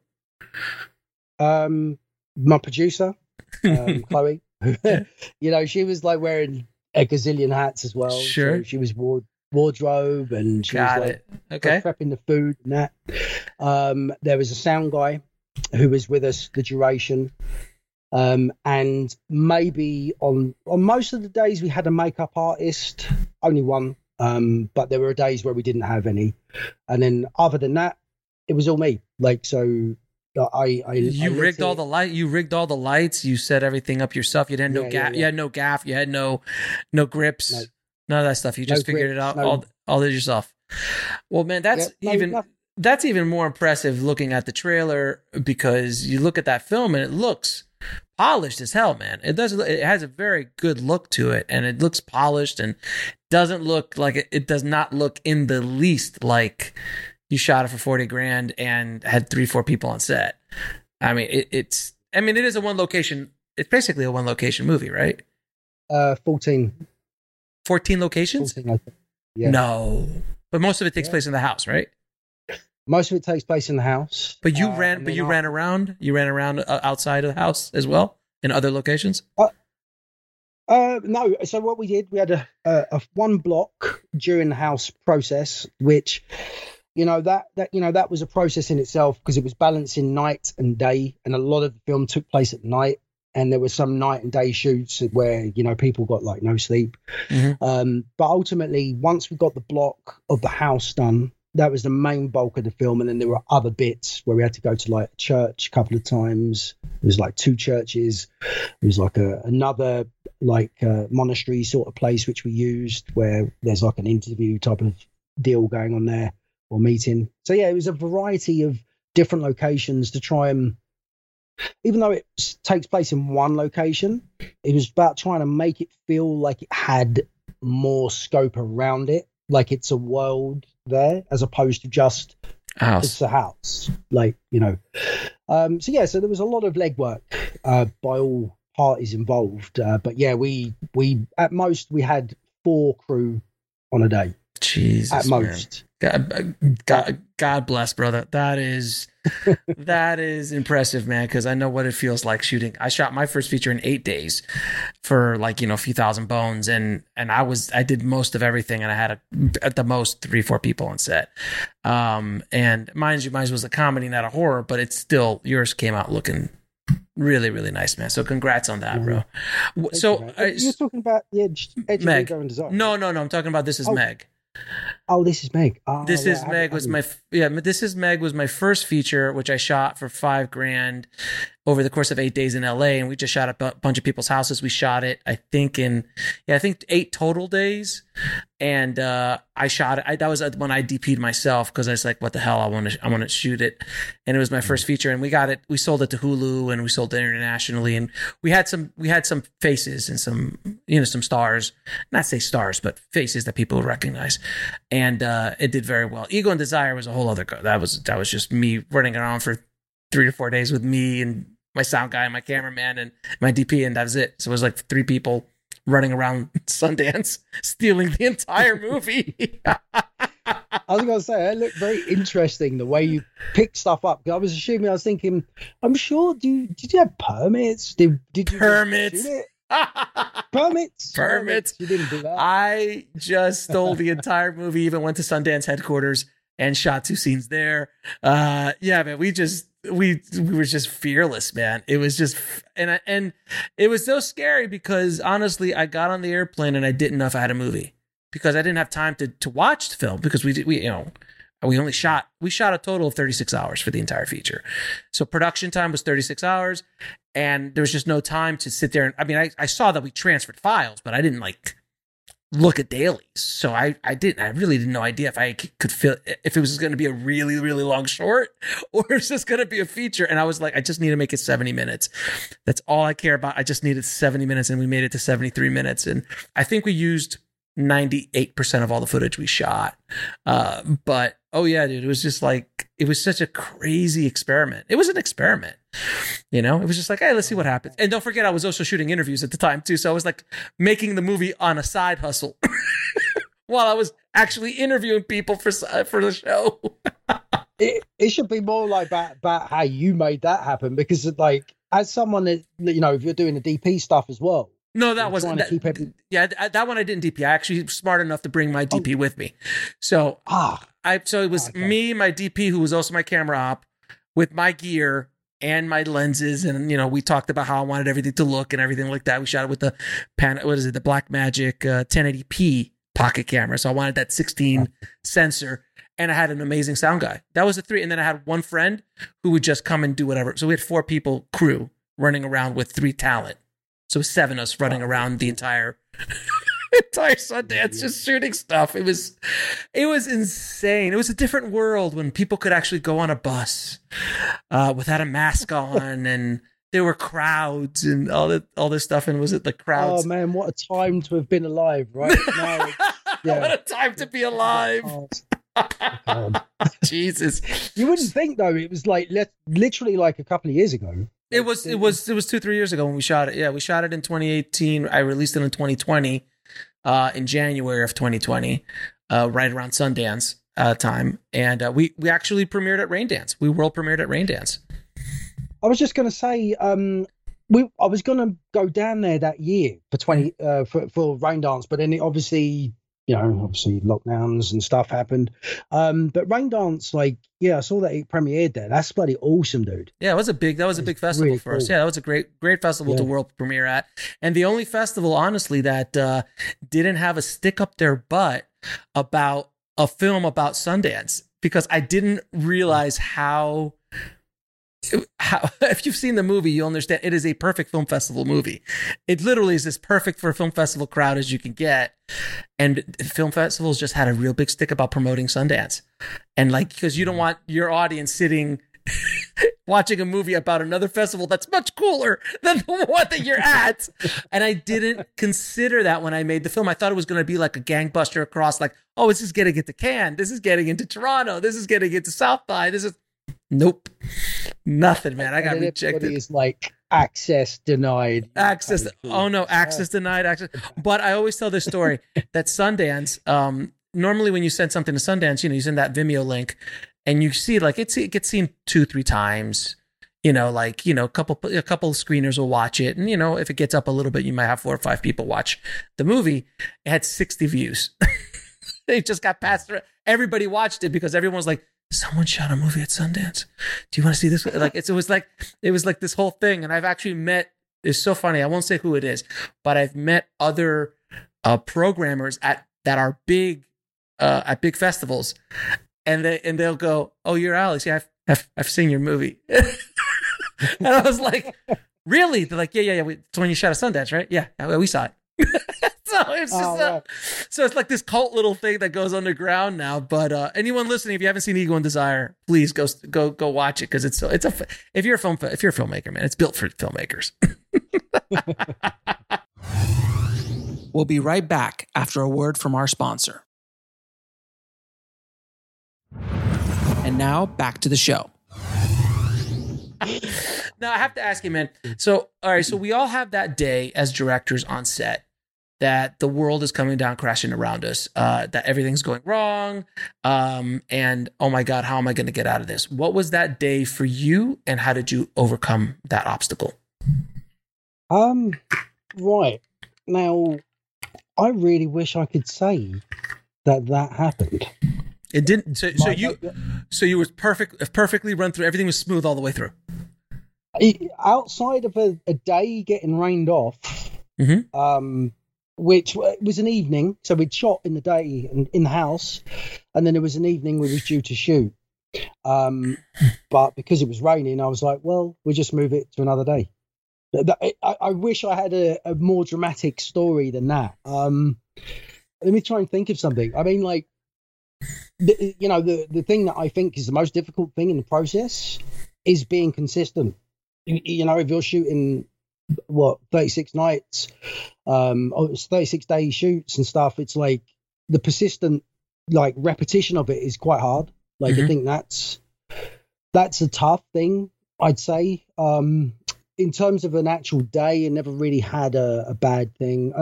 My producer, Chloe, she was like wearing a gazillion hats as well. Sure. So she was wardrobe, and she was like prepping the food and that. There was a sound guy who was with us the duration. And maybe on most of the days we had a makeup artist, only one. But there were days where we didn't have any. And then other than that, it was all me. Like, so you rigged all the light. You rigged all the lights. You set everything up yourself. You had no gaff. You had no gaff. You had no grips. No. None of that stuff. You just figured it out all it yourself. Well, man, that's even more impressive looking at the trailer, because you look at that film and it looks polished as hell, man. It has a very good look to it, and it looks polished and doesn't look like it does not look in the least like you shot it for $40,000 and had 3-4 people on set. I mean, it is a one location. It's basically a one location movie, right? 14 locations. 14, yeah. No, but most of it takes place in the house, right? Most of it takes place in the house. But you ran around. You ran around outside of the house as well in other locations. No. So what we did, we had a one block during the house process, which, that was a process in itself, because it was balancing night and day, and a lot of the film took place at night. And there were some night and day shoots where, people got like no sleep. Mm-hmm. But ultimately, once we got the block of the house done, that was the main bulk of the film. And then there were other bits where we had to go to like a church a couple of times. It was like 2 churches. It was like another monastery sort of place, which we used, where there's like an interview type of deal going on there, or meeting. So yeah, it was a variety of different locations to try and, even though it takes place in one location, it was about trying to make it feel like it had more scope around it, like it's a world there, as opposed to just it's a house. So there was a lot of legwork by all parties involved. But yeah, we at most we had 4 crew on a day. Jesus, at most. God bless, brother. That is impressive, man. Because I know what it feels like shooting. I shot my first feature in 8 days for a few thousand bones, and I did most of everything, and I had at the most 3-4 people on set. And mind you, mine was a comedy, not a horror, but it's still, yours came out looking really, really nice, man. So congrats on that, bro. So you're talking about the Edge Meg. and Design. No. I'm talking about This Is Meg. Oh, This Is Meg. This Is Meg was my first feature, which I shot for $5,000, over the course of 8 days in LA, and we just shot a bunch of people's houses. We shot it, I think 8 total days. And I shot it. That was when I DP'd myself, because I was like, what the hell, I want to shoot it. And it was my first feature, and we sold it to Hulu, and we sold it internationally, and we had some faces and some stars, not say stars, but faces that people would recognize. And it did very well. Ego and Desire was a whole other that was just me running around for 3 to 4 days with me and my sound guy and my cameraman and my DP, and that was it. So it was like 3 people running around Sundance stealing the entire movie. I was going to say, it looked very interesting the way you picked stuff up. I was thinking, I'm sure, did you have permits? Did you permits? Permits. You didn't do that. I just stole the entire movie, even went to Sundance headquarters and shot 2 scenes there. Yeah, man, we were just fearless, man. It was just, and it was so scary because honestly, I got on the airplane and I didn't know if I had a movie, because I didn't have time to watch the film, because we shot a total of 36 hours for the entire feature. So production time was 36 hours, and there was just no time to sit there. And I saw that we transferred files, but I didn't look at dailies. So I really didn't no idea if I could feel if it was going to be a really, really long short or it's just going to be a feature. And I was like, I just need to make it 70 minutes. That's all I care about. I just needed 70 minutes, and we made it to 73 minutes. And I think we used 98% of all the footage we shot. But oh yeah, dude, it was just it was such a crazy experiment. It was an experiment, it was just hey, let's see what happens. And don't forget, I was also shooting interviews at the time too. So I was making the movie on a side hustle while I was actually interviewing people for the show. it should be more about how you made that happen, because as someone that, if you're doing the DP stuff as well. No, that wasn't. That one I didn't DP. I actually was smart enough to bring my DP with me. So it was me, my DP, who was also my camera op, with my gear and my lenses, and we talked about how I wanted everything to look and everything like that. We shot it with the the Blackmagic 1080p pocket camera. So I wanted that 16 sensor, and I had an amazing sound guy. That was the 3, and then I had one friend who would just come and do whatever. So we had 4 people crew running around with 3 talent. So 7 of us running around the entire Sundance, just shooting stuff. It was insane. It was a different world when people could actually go on a bus without a mask on, and there were crowds and all this stuff. And was it the crowds? Oh man, what a time to have been alive, right? Now, what a time to be alive. Jesus. You wouldn't think though, it was literally a couple of years ago. It was 2-3 years ago when we shot it. Yeah, we shot it in 2018. I released it in 2020, in January of 2020, right around Sundance time. And we actually premiered at Raindance. We world premiered at Raindance. I was just going to say, I was going to go down there that year for for Raindance, but then it obviously lockdowns and stuff happened. But Raindance, I saw that it premiered there. That's bloody awesome, dude. Yeah, that was a big festival really for us. Cool. Yeah, that was a great festival to world premiere at. And the only festival, honestly, that didn't have a stick up their butt about a film about Sundance, because I didn't realize how if you've seen the movie, you'll understand it is a perfect film festival movie. It literally is as perfect for a film festival crowd as you can get. And film festivals just had a real big stick about promoting Sundance. And because you don't want your audience sitting watching a movie about another festival that's much cooler than the one that you're at. And I didn't consider that when I made the film. I thought it was going to be like a gangbuster across, this is getting into Cannes. This is getting into Toronto. This is getting into South by. Nope. Nothing, man. I got rejected. It's access denied. Access. Oh no, access denied. Access. But I always tell this story that Sundance, normally when you send something to Sundance, you send that Vimeo link and you see it gets seen 2-3 times. A couple of screeners will watch it. And, if it gets up a little bit, you might have 4 or 5 people watch the movie. It had 60 views. They just got passed through. Everybody watched it because everyone was like, someone shot a movie at Sundance. Do you want to see this? It was like this whole thing. And I've actually met, it's so funny. I won't say who it is, but I've met other programmers that are big at big festivals, and they'll go, "Oh, you're Alex. Yeah, I've seen your movie." And I was like, really? They're like, yeah. It's when you shot at Sundance, right? Yeah, we saw it. So it's just so it's like this cult little thing that goes underground now. But anyone listening, if you haven't seen Ego and Desire, please go watch it, because it's if you're a filmmaker, man, it's built for filmmakers. We'll be right back after a word from our sponsor. And now back to the show. Now I have to ask you, man. So, all right, so we all have that day as directors on set that the world is coming down crashing around us, that everything's going wrong, and oh my God, how am I going to get out of this? What was that day for you, and how did you overcome that obstacle? Right. Now, I really wish I could say that happened. It didn't. So you was perfectly run through. Everything was smooth all the way through. Outside of a day getting rained off, which was an evening. So we'd shot in the day and in the house, and then there was an evening we was due to shoot. But because it was raining, I was like, well, we'll just move it to another day. I wish I had a more dramatic story than that. Let me try and think of something. I mean, like, the thing that I think is the most difficult thing in the process is being consistent. You know, if you're shooting 36 nights, it's 36 day shoots and stuff, it's like the persistent like repetition of it is quite hard. Like I think that's a tough thing, I'd say. In terms of an actual day, I never really had a bad thing.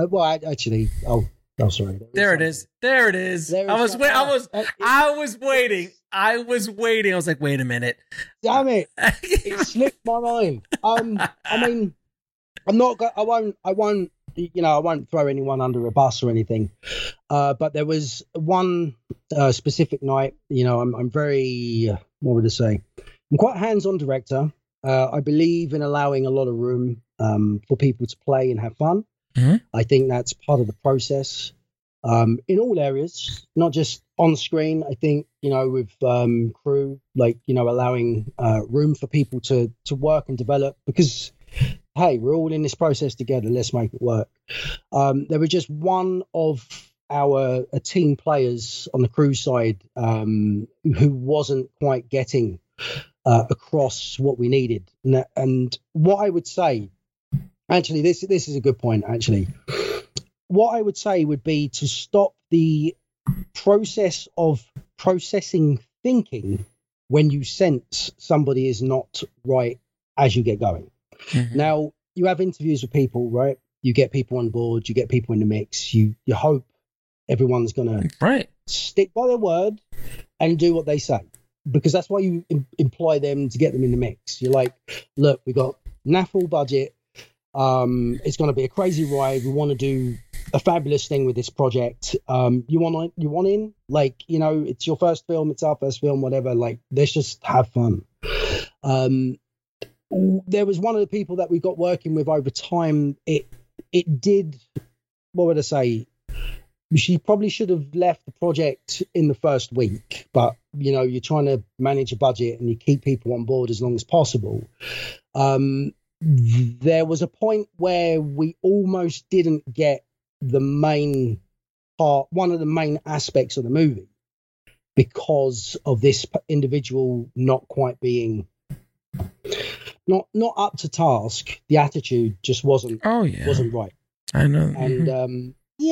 Sorry. There it is. I was waiting. I was like, wait a minute. Damn it! It slipped my mind. I mean, I won't throw anyone under a bus or anything. But there was one specific night. You know, I'm very, what would I say? I'm quite a hands-on director. I believe in allowing a lot of room for people to play and have fun. I think that's part of the process in all areas, not just on screen. I think, you know, with crew, like, you know, allowing room for people to work and develop, because, hey, we're all in this process together. Let's make it work. There was just one of our team players on the crew side who wasn't quite getting across what we needed. And what I would say, actually, this is a good point, actually. What I would say would be to stop the process of processing thinking when you sense somebody is not right as you get going. Now, you have interviews with people, right? You get people on board, you get people in the mix, you hope everyone's going to stick by their word and do what they say, because that's why you employ them, to get them in the mix. You're like, look, we got naffle budget. It's going to be a crazy ride. We want to do a fabulous thing with this project. You want in? Like, you know, it's your first film, it's our first film, whatever. Like, let's just have fun. There was one of the people that we got working with over time. It did, what would I say? She probably should have left the project in the first week, but, you know, you're trying to manage a budget and you keep people on board as long as possible. There was a point where we almost didn't get the main part, one of the main aspects of the movie, because of this individual not quite being not up to task. The attitude just wasn't right. I know. And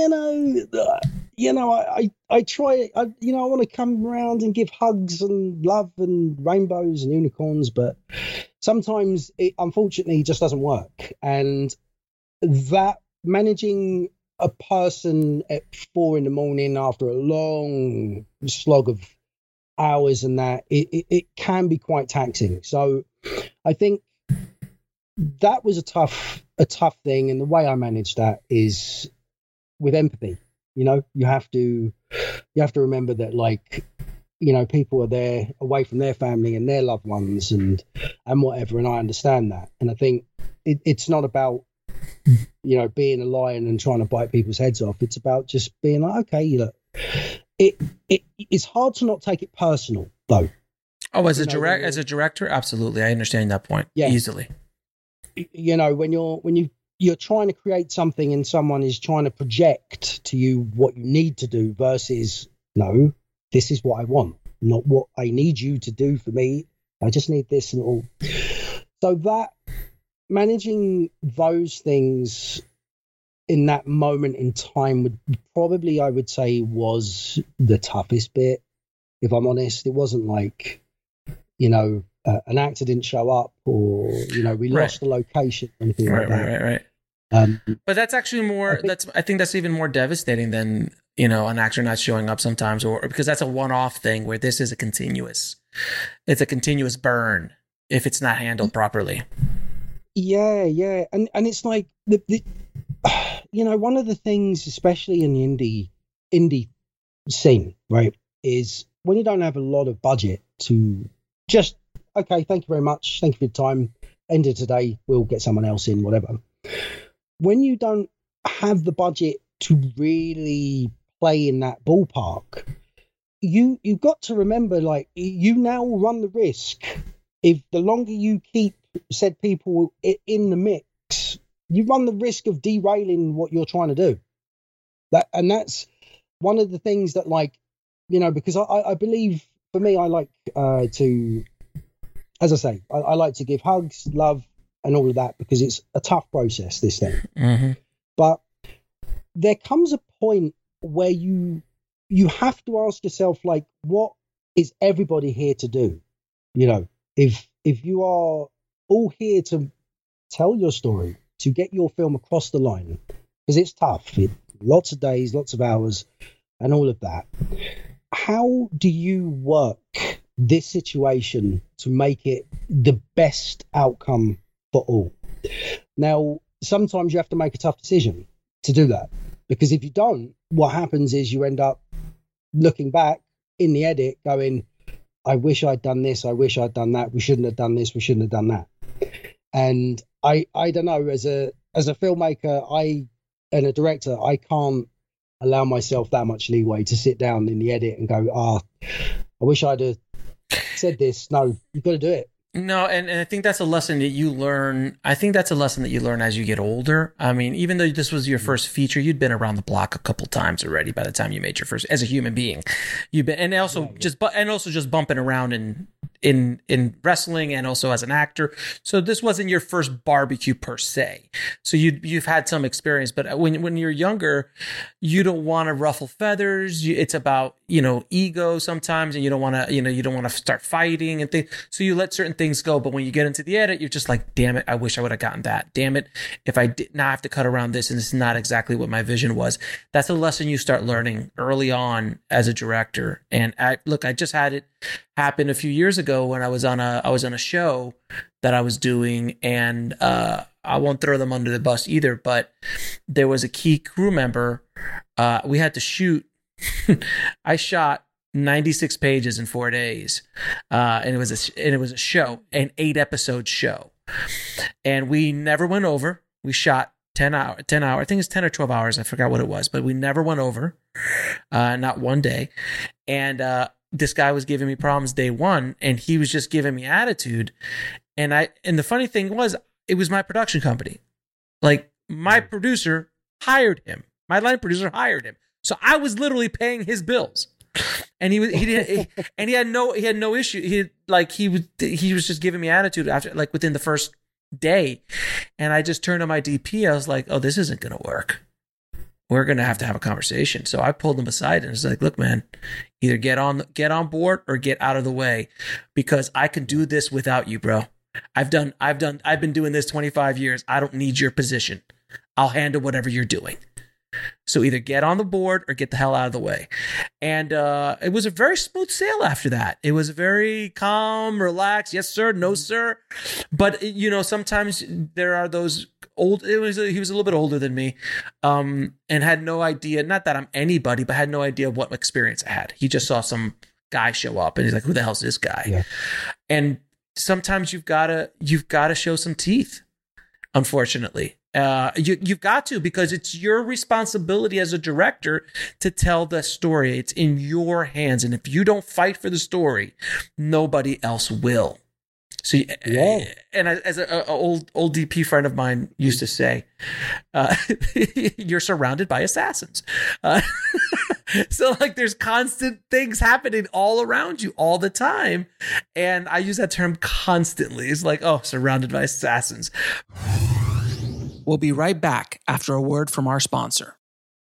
I try, I want to come around and give hugs and love and rainbows and unicorns, but sometimes it unfortunately just doesn't work. And that, managing a person at 4 a.m. after a long slog of hours and that, it can be quite taxing. So I think that was a tough thing. And the way I managed that is with empathy. You know, you have to remember that, like, you know, people are there away from their family and their loved ones and whatever. And I understand that. And I think it's not about, you know, being a lion and trying to bite people's heads off. It's about just being like, okay, look, it's hard to not take it personal, though. Oh, as a director, absolutely. I understand that point easily. You know, when you're trying to create something and someone is trying to project to you what you need to do versus, no, this is what I want, not what I need you to do for me. I just need this and all. So that managing those things in that moment in time would probably, I would say, was the toughest bit. If I'm honest, it wasn't like, you know, an actor didn't show up or, you know, we lost the location or anything like that. Right. But that's actually more, I think that's even more devastating than, you know, an actor not showing up sometimes, or because that's a one-off thing where this is it's a continuous burn if it's not handled properly. Yeah. And it's like, you know, one of the things, especially in the indie scene, right, is when you don't have a lot of budget to just, okay, thank you very much, thank you for your time, end of today, we'll get someone else in, whatever. When you don't have the budget to really play in that ballpark, you've got to remember, like, you now run the risk, if the longer you keep said people in the mix, you run the risk of derailing what you're trying to do. That's one of the things that, like, you know, because I believe, for me, I like to, as I say, I like to give hugs, love, and all of that, because it's a tough process, this thing. Mm-hmm. But there comes a point where you have to ask yourself, like, what is everybody here to do? You know, if you are all here to tell your story, to get your film across the line, because it's tough, lots of days, lots of hours, and all of that. How do you work this situation to make it the best outcome for all? Now, sometimes you have to make a tough decision to do that, because if you don't, what happens is you end up looking back in the edit going, I wish I'd done this, I wish I'd done that, we shouldn't have done this, we shouldn't have done that. And I don't know, as a filmmaker and a director, I can't allow myself that much leeway to sit down in the edit and go, I wish I'd have said this. No, you've got to do it. No, and I think that's a lesson that you learn. I think that's a lesson that you learn as you get older. I mean, even though this was your first feature, you'd been around the block a couple times already by the time you made your first, as a human being. You've been, and also just bumping around in wrestling and also as an actor. So this wasn't your first barbecue per se. So you've had some experience, but when you're younger, you don't want to ruffle feathers. It's about, you know, ego sometimes, and you don't want to start fighting and things. So you let certain things go. But when you get into the edit, you're just like, damn it, I wish I would have gotten that. Damn it, if I did not have to cut around this, and this is not exactly what my vision was. That's a lesson you start learning early on as a director. And I just had it happen a few years ago when I was on a show that I was doing, and I won't throw them under the bus either, but there was a key crew member. We had to shoot. I shot 96 pages in 4 days, and it was a show, an 8-episode show, and we never went over. We shot 10 hour. I think it's 10 or 12 hours. I forgot what it was, but we never went over, not one day. And this guy was giving me problems day one, and he was just giving me attitude. And the funny thing was, it was my production company. Like, my producer hired him. My line producer hired him. So I was literally paying his bills. And he had no issue. He was just giving me attitude after, like, within the first day. And I just turned to my DP. I was like, oh, this isn't going to work. We're going to have a conversation. So I pulled him aside and was like, look, man, either get on board or get out of the way, because I can do this without you, bro. I've been doing this 25 years. I don't need your position. I'll handle whatever you're doing. So either get on the board or get the hell out of the way. And it was a very smooth sail after that. It was very calm, relaxed. Yes, sir. No, sir. But, you know, sometimes there are those he was a little bit older than me, and had no idea, not that I'm anybody, but had no idea what experience I had. He just saw some guy show up and he's like, who the hell's this guy? Yeah. And sometimes you've got to show some teeth. unfortunately. You've got to, because it's your responsibility as a director to tell the story. It's in your hands. And if you don't fight for the story, nobody else will. So, yeah. And as an old DP friend of mine used to say, you're surrounded by assassins. So like there's constant things happening all around you all the time. And I use that term constantly. It's like, oh, surrounded by assassins. We'll be right back after a word from our sponsor.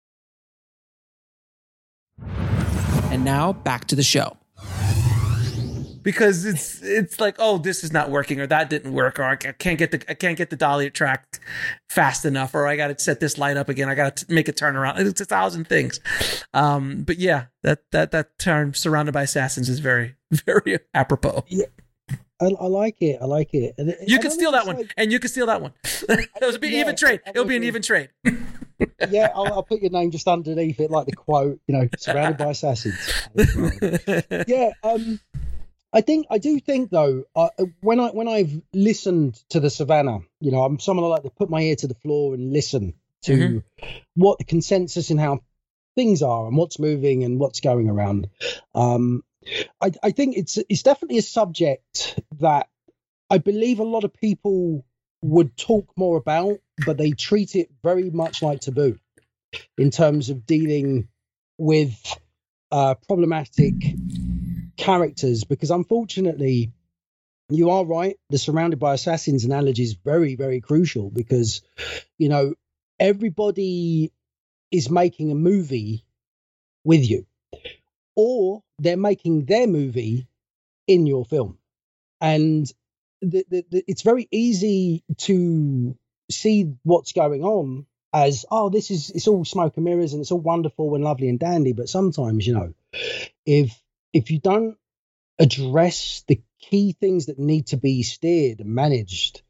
And now back to the show. Because it's like, oh, this is not working, or that didn't work, or I can't get the dolly tracked fast enough, or I got to set this light up again. I got to make it turn around. It's 1,000 things. But yeah, that term "surrounded by assassins" is very, very apropos. Yeah. I like it. I like it. And you can steal that one, and you can steal that one. It'll be even trade. It'll be an even trade. Yeah, I'll put your name just underneath it, like the quote. Surrounded by assassins. Yeah. I do think though, when I've listened to the Savannah, I'm someone who like to put my ear to the floor and listen to what the consensus and how things are and what's moving and what's going around. I think it's definitely a subject that I believe a lot of people would talk more about, but they treat it very much like taboo in terms of dealing with problematic characters, because unfortunately you are right, the surrounded by assassins analogy is very, very crucial, because everybody is making a movie with you, or they're making their movie in your film, and it's very easy to see what's going on as, oh, it's all smoke and mirrors and it's all wonderful and lovely and dandy. But sometimes, if you don't address the key things that need to be steered and managed,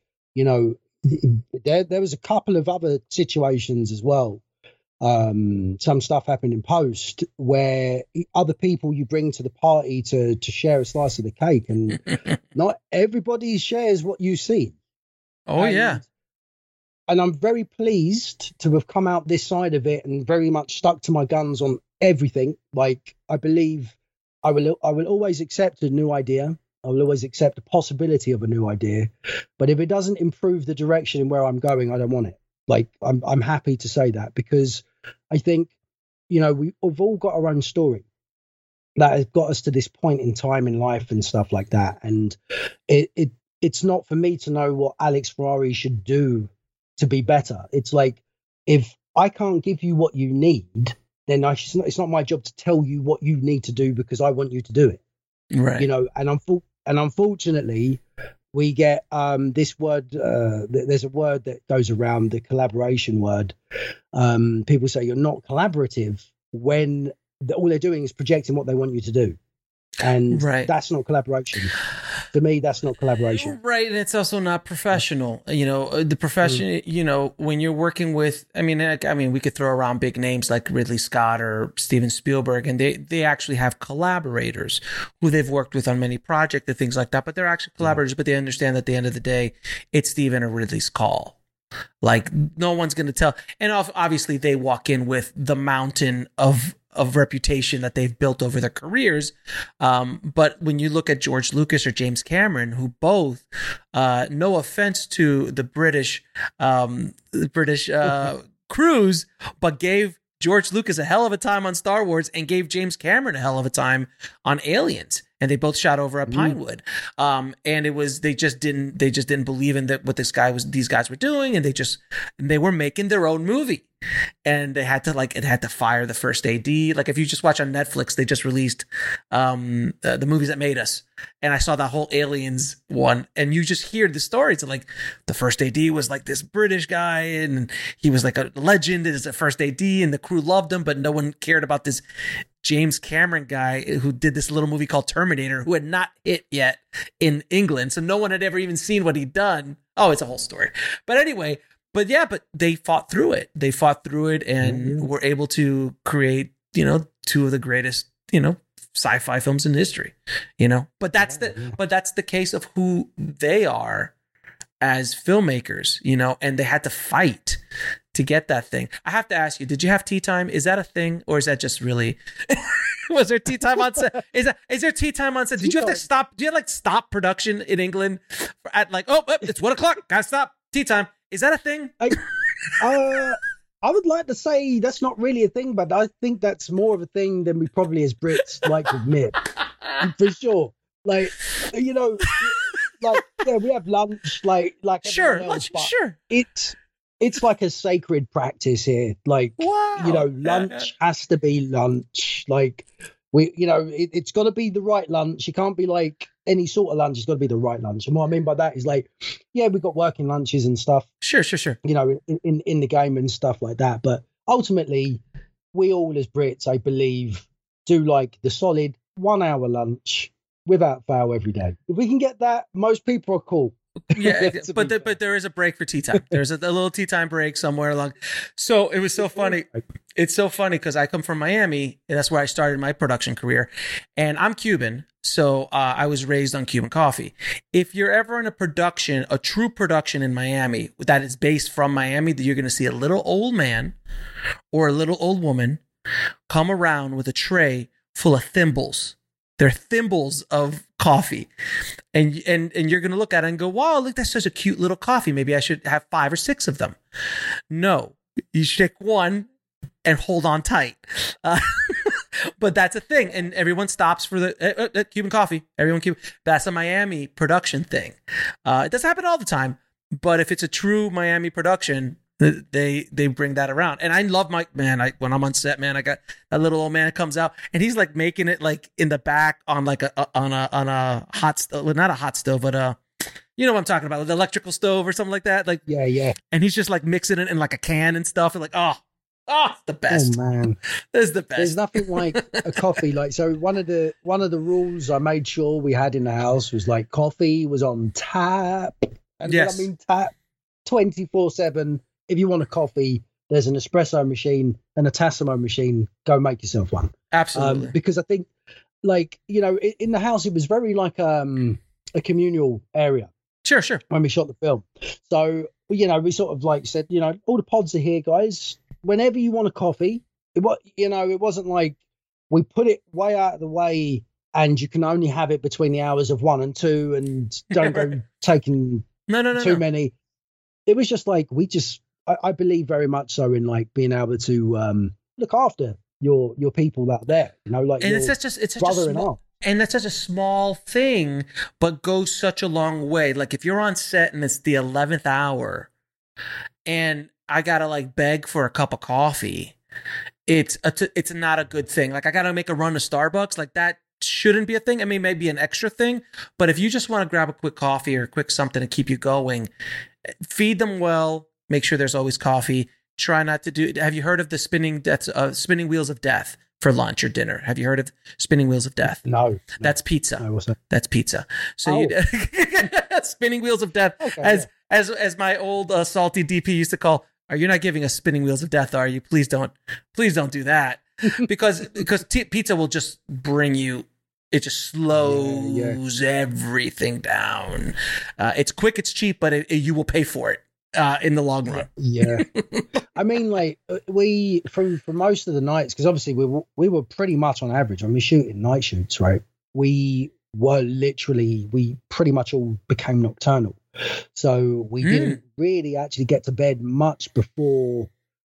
there was a couple of other situations as well. Some stuff happened in post where other people you bring to the party to share a slice of the cake, and not everybody shares what you see. Oh, yeah. And I'm very pleased to have come out this side of it and very much stuck to my guns on everything. Like, I believe I will always accept a new idea. I will always accept the possibility of a new idea. But if it doesn't improve the direction and where I'm going, I don't want it. Like, I'm happy to say that, because I think, we've all got our own story that has got us to this point in time in life and stuff like that. And it's not for me to know what Alex Ferrari should do to be better. It's like, if I can't give you what you need, then it's not my job to tell you what you need to do because I want you to do it. Right. And unfortunately, we get this word. There's a word that goes around, the collaboration word. People say you're not collaborative when all they're doing is projecting what they want you to do. And that's not collaboration. To me, that's not collaboration. Right. And it's also not professional. The profession, when you're working with, I mean, we could throw around big names like Ridley Scott or Steven Spielberg, and they actually have collaborators who they've worked with on many projects and things like that. But they're actually collaborators, but they understand that at the end of the day, it's Steven or Ridley's call. Like, no one's going to tell. And obviously they walk in with the mountain of reputation that they've built over their careers. But when you look at George Lucas or James Cameron, who both, no offense to the British crews, but gave George Lucas a hell of a time on Star Wars and gave James Cameron a hell of a time on Aliens. And they both shot over at Pinewood. And it was, they just didn't believe in that what these guys were doing. And they were making their own movie. And it had to fire the first AD. Like, if you just watch on Netflix, they just released the movies that made us. And I saw that whole Aliens one, and you just hear the stories of, like, the first AD was like this British guy, and he was like a legend as a first AD, and the crew loved him, but no one cared about this James Cameron guy who did this little movie called Terminator, who had not hit yet in England. So no one had ever even seen what he'd done. Oh, it's a whole story. But anyway, but they fought through it. They fought through it and were able to create, two of the greatest, sci-fi films in history, but that's the case of who they are. as filmmakers, you know, and they had to fight to get that thing. I have to ask you, did you have tea time? Is that a thing, or is that just really? Was there tea time on set? Is there tea time on set? Did you have to stop? Do you have like stop production in England at like, oh, it's 1 o'clock, gotta stop, tea time? Is that a thing? I would like to say that's not really a thing, but I think that's more of a thing than we probably as Brits like to admit, for sure. Like, you know, like, yeah, we have lunch, like sure, else, lunch, sure. It's like a sacred practice here. Like, wow. You know, lunch has to be lunch. Like, it's got to be the right lunch. It can't be like any sort of lunch. It's got to be the right lunch. And what I mean by that is, like, yeah, we've got working lunches and stuff. Sure. You know, in the game and stuff like that. But ultimately, we all as Brits, I believe, do like the solid 1 hour lunch without fail every day. If we can get that, most people are cool. Yeah, but there is a break for tea time. There's a little tea time break somewhere along. So it was so funny. It's so funny because I come from Miami, and that's where I started my production career. And I'm Cuban, so I was raised on Cuban coffee. If you're ever in a true production in Miami that is based from Miami, that you're going to see a little old man or a little old woman come around with a tray full of thimbles. They're thimbles of coffee. And you're going to look at it and go, wow, look, that's such a cute little coffee. Maybe I should have 5 or 6 of them. No, you should take one and hold on tight. But that's a thing. And everyone stops for the Cuban coffee. That's a Miami production thing. It doesn't happen all the time. But if it's a true Miami production, they bring that around. And I love when I'm on set, man, I got that little old man that comes out and he's like making it like in the back on like on a hot stove, well, not a hot stove, but you know what I'm talking about, the electrical stove or something like that. Like, yeah. And he's just like mixing it in like a can and stuff. And like, oh, it's the best. Oh man, it's the best. There's nothing like a coffee. Like, so one of the rules I made sure we had in the house was like coffee was on tap. And yes. I mean tap 24/7. If you want a coffee, there's an espresso machine and a Tassimo machine. Go make yourself one. Absolutely. Because I think, like, you know, in the house, it was very like a communal area. Sure. When we shot the film. So, you know, we sort of like said, you know, all the pods are here, guys. Whenever you want a coffee, it wasn't like we put it way out of the way and you can only have it between the hours of 1 and 2 and don't go taking too many. It was just like, I believe very much so in like being able to look after your people out there, you know, like, and it's such a small, and that's such a small thing, but goes such a long way. Like if you're on set and it's the 11th hour, and I gotta like beg for a cup of coffee, it's not a good thing. Like I gotta make a run to Starbucks, like that shouldn't be a thing. I mean, maybe an extra thing, but if you just want to grab a quick coffee or a quick something to keep you going, feed them well. Make sure there's always coffee. Try not to do. Have you heard of the spinning wheels of death for lunch or dinner? Have you heard of spinning wheels of death? No. That's pizza. No, what's that? That's pizza. So spinning wheels of death, okay, as my old salty DP used to call. You're not giving us spinning wheels of death, are you? Please don't do that, because pizza will just bring you. It just slows everything down. It's quick, it's cheap, but you will pay for it. In the long run. Yeah. I mean, like we for most of the nights, because obviously we were pretty much on average when we shooting night shoots, right? We pretty much all became nocturnal. So we didn't really actually get to bed much before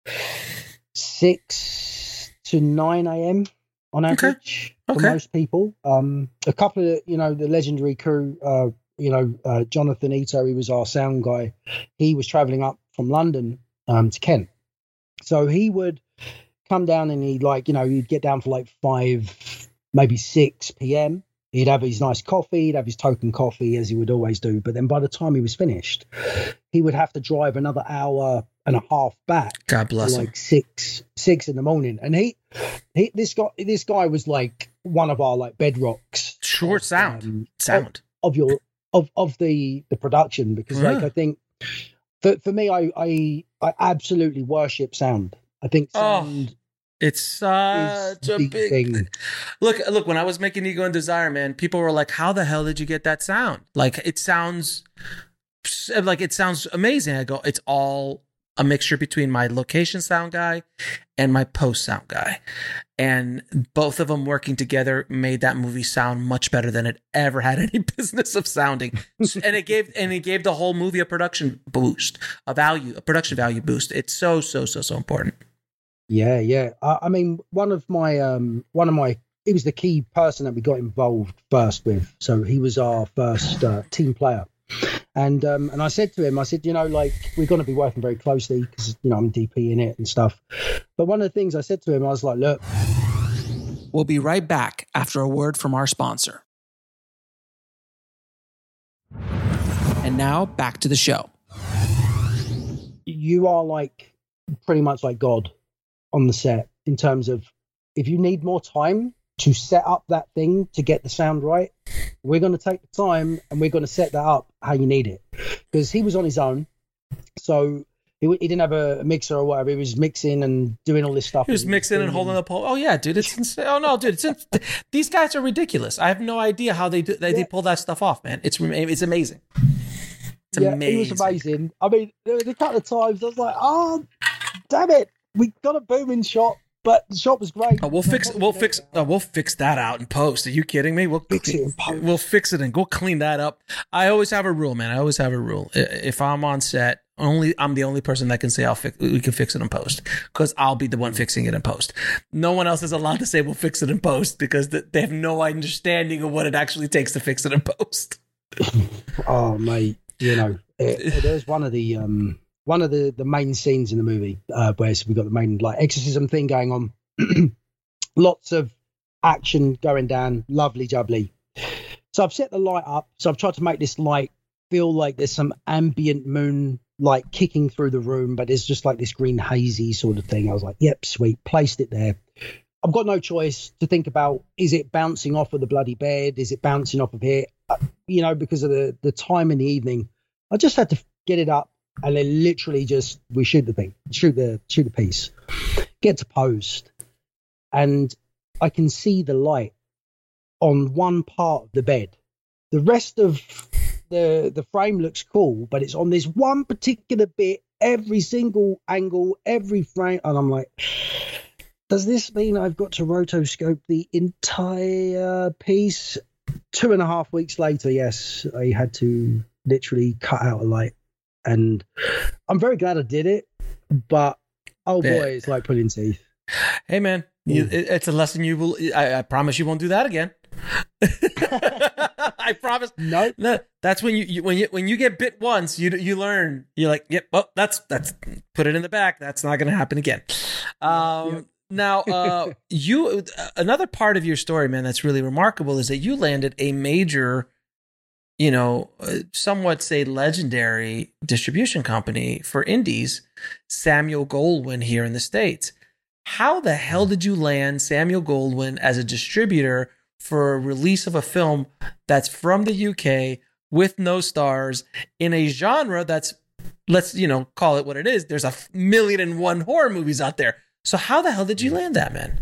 6 to 9 a.m. on average for most people. A couple of, the legendary crew, Jonathan Ito, he was our sound guy. He was traveling up from London to Kent. So he would come down and he'd get down for like 5, maybe 6 p.m. He'd have his nice coffee, he'd have his token coffee as he would always do. But then by the time he was finished, he would have to drive another hour and a half back. God bless him. Like 6 in the morning. And this guy was like one of our like bedrocks. Short sound. Of the production, because like I think for me I absolutely worship sound. I think sound it's such a big thing. Look, when I was making Ego and Desire, man, people were like, how the hell did you get that sound? Like it sounds like, it sounds amazing. I go, it's all a mixture between my location sound guy and my post sound guy. And both of them working together made that movie sound much better than it ever had any business of sounding. And it gave the whole movie a production boost, a production value boost. It's so important. Yeah. I mean, one of my, he was the key person that we got involved first with. So he was our first team player. And I said to him, like, we're going to be working very closely because, I'm DP in it and stuff. But one of the things I said to him, I was like, look. We'll be right back after a word from our sponsor. And now back to the show. You are like pretty much like God on the set in terms of if you need more time to set up that thing to get the sound right, we're going to take the time and we're going to set that up how you need it. Because he was on his own, so he didn't have a mixer or whatever. He was mixing and doing all this stuff. He was mixing and holding the pole. Oh yeah, dude, it's insane. Oh no, dude, these guys are ridiculous. I have no idea how they pull that stuff off, man. It's amazing. It's amazing. It was amazing. I mean, there was a couple of times I was like, oh, damn it, we got a booming shot. But the shot was great. Oh, we'll fix that out in post. Are you kidding me? We'll fix it and go clean that up. I always have a rule, man. If I'm on set, I'm the only person that can say we can fix it in post, because I'll be the one fixing it in post. No one else is allowed to say we'll fix it in post because they have no understanding of what it actually takes to fix it in post. Oh, mate, there's one of the main scenes in the movie where we've got the main like exorcism thing going on. Lots of action going down, lovely jubbly. So I've set the light up. So I've tried to make this light feel like there's some ambient moon like kicking through the room, but there's just like this green hazy sort of thing. I was like, yep, sweet, placed it there. I've got no choice to think about, is it bouncing off of the bloody bed? Is it bouncing off of here? Because of the time in the evening, I just had to get it up. And then literally we shoot the thing, shoot the piece, get to post, and I can see the light on one part of the bed. The rest of the frame looks cool, but it's on this one particular bit, every single angle, every frame. And I'm like, does this mean I've got to rotoscope the entire piece? 2.5 weeks later, yes, I had to literally cut out a light. And I'm very glad I did it, but boy, it's like pulling teeth. Hey man, it's a lesson you will. I promise you won't do that again. I promise. No, that's when you get bit once, you learn. You're like, yep, well, that's put it in the back. That's not going to happen again. Yep. Now, another part of your story, man, that's really remarkable is that you landed a major, somewhat say legendary distribution company for indies, Samuel Goldwyn here in the States. How the hell did you land Samuel Goldwyn as a distributor for a release of a film that's from the UK with no stars in a genre that's, let's, call it what it is. There's 1,000,001 horror movies out there. So how the hell did you land that, man?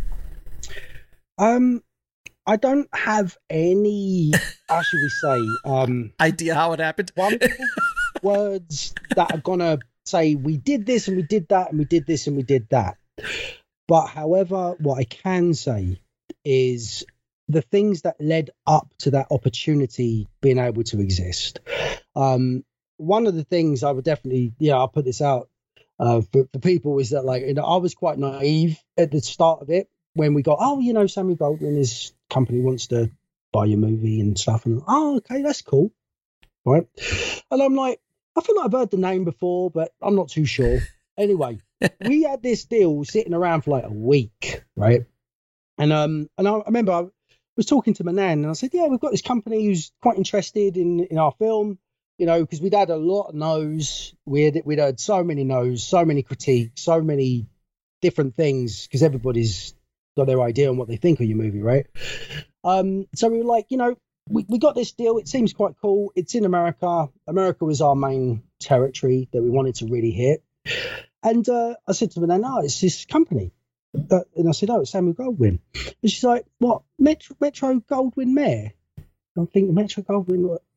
I don't have any, how should we say, idea how it happened. Words that are gonna say we did this and we did that and we did this and we did that. But however, what I can say is the things that led up to that opportunity being able to exist. One of the things I would definitely, I'll put this out for people is that, like, I was quite naive at the start of it when we got, Samuel Goldwyn, his company wants to buy your movie and stuff. And, okay, that's cool. Right. And I'm like, I feel like I've heard the name before, but I'm not too sure. Anyway, we had this deal sitting around for like a week, right? And I remember I was talking to Manan and I said, yeah, we've got this company who's quite interested in our film, because we'd had a lot of no's. We'd heard so many no's, so many critiques, so many different things, because everybody's got their idea on what they think of your movie, right? So we were like, we got this deal. It seems quite cool. It's in America. America was our main territory that we wanted to really hit. And I said to Manan, it's this company. And I said, it's Samuel Goldwyn. And she's like, what, Metro Goldwyn Mayer? I'm thinking, Metro Goldwyn, what?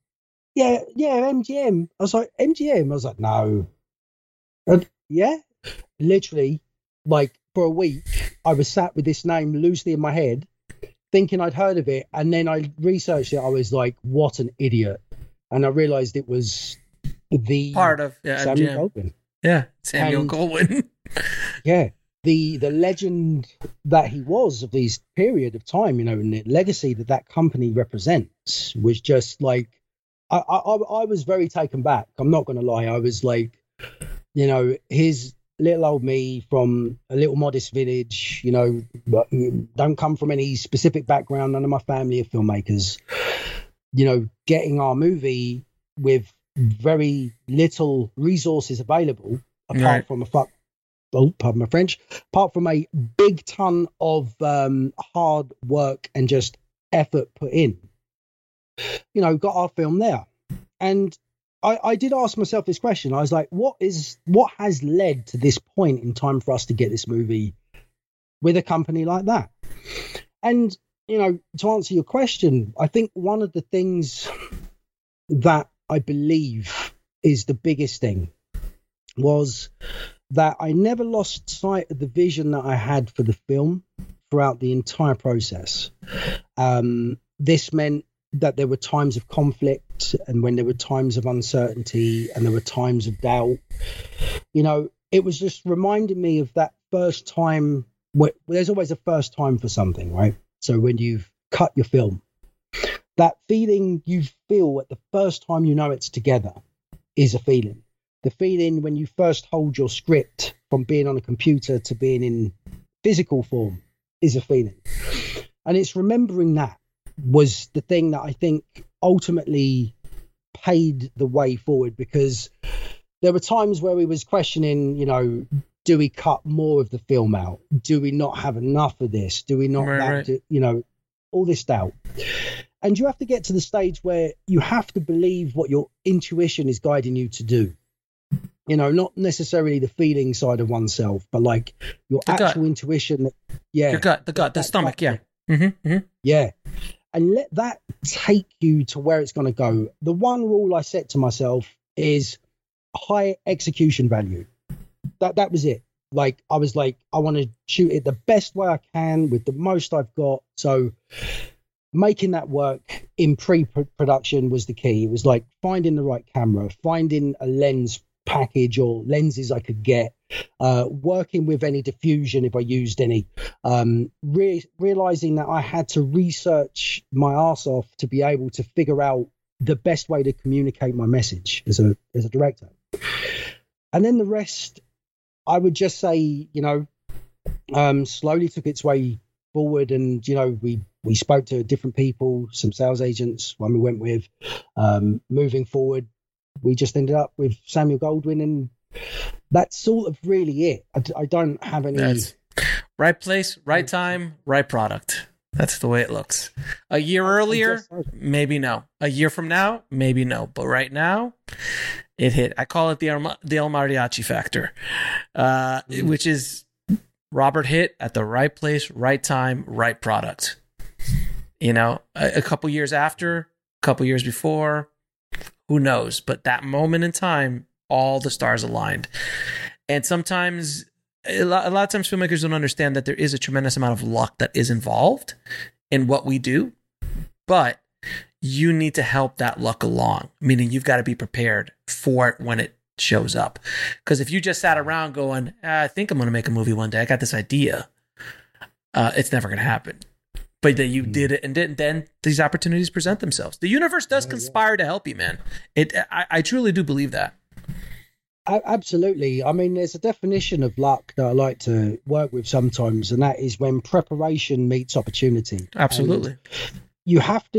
yeah, MGM. I was like, MGM? I was like, no. Yeah, literally, like for a week, I was sat with this name loosely in my head, thinking I'd heard of it, and then I researched it. I was like, what an idiot. And I realized it was the part of Samuel Goldwyn. Yeah, Samuel Goldwyn. Yeah, the legend that he was of this period of time, you know, and the legacy that company represents was just like, I was very taken back. I'm not going to lie. I was like, you know, his little old me from a little modest village, you know, don't come from any specific background. None of my family are filmmakers. You know, getting our movie with very little resources available, apart from pardon my French, apart from a big ton of hard work and just effort put in, you know, got our film there. And I did ask myself this question. I was like, what has led to this point in time for us to get this movie with a company like that? And, you know, to answer your question, I think one of the things that I believe is the biggest thing was that I never lost sight of the vision that I had for the film throughout the entire process. This meant that there were times of conflict, and when there were times of uncertainty and there were times of doubt, you know, it was just reminding me of that first time. There's always a first time for something, right? So when you've cut your film, that feeling you feel at the first time you know it's together is a feeling. The feeling when you first hold your script from being on a computer to being in physical form is a feeling. And it's remembering that was the thing that I think ultimately paid the way forward, because there were times where we was questioning, you know, do we cut more of the film out? Do we not have enough of this? Do we not, you know, all this doubt. And you have to get to the stage where you have to believe what your intuition is guiding you to do. You know, not necessarily the feeling side of oneself, but like your actual intuition. Yeah. Your gut, the stomach. Gut. Yeah. Mm-hmm, mm-hmm. Yeah. And let that take you to where it's going to go. The one rule I set to myself is high execution value. That was it. Like, I was like, I want to shoot it the best way I can with the most I've got. So making that work in pre-production was the key. It was like finding the right camera, finding a lens package or lenses I could get, working with any diffusion if I used any, realizing that I had to research my arse off to be able to figure out the best way to communicate my message as a director. And then the rest, I would just say, you know, slowly took its way forward. And, you know, we spoke to different people, some sales agents, one we went with. Moving forward, we just ended up with Samuel Goldwyn, and that's sort of really it. I don't have any... That's right place, right time, right product. That's the way it looks. A year earlier, maybe no. A year from now, maybe no. But right now, it hit. I call it the El Mariachi factor, which is Robert hit at the right place, right time, right product. You know, a couple years after, a couple years before, who knows? But that moment in time, all the stars aligned. And sometimes, a lot of times filmmakers don't understand that there is a tremendous amount of luck that is involved in what we do. But you need to help that luck along, meaning you've got to be prepared for it when it shows up. Because if you just sat around going, I think I'm going to make a movie one day, I got this idea, it's never going to happen. But that you did it, and then these opportunities present themselves. The universe does conspire to help you, man. I truly do believe that. Absolutely. I mean, there's a definition of luck that I like to work with sometimes, and that is when preparation meets opportunity. Absolutely. And you have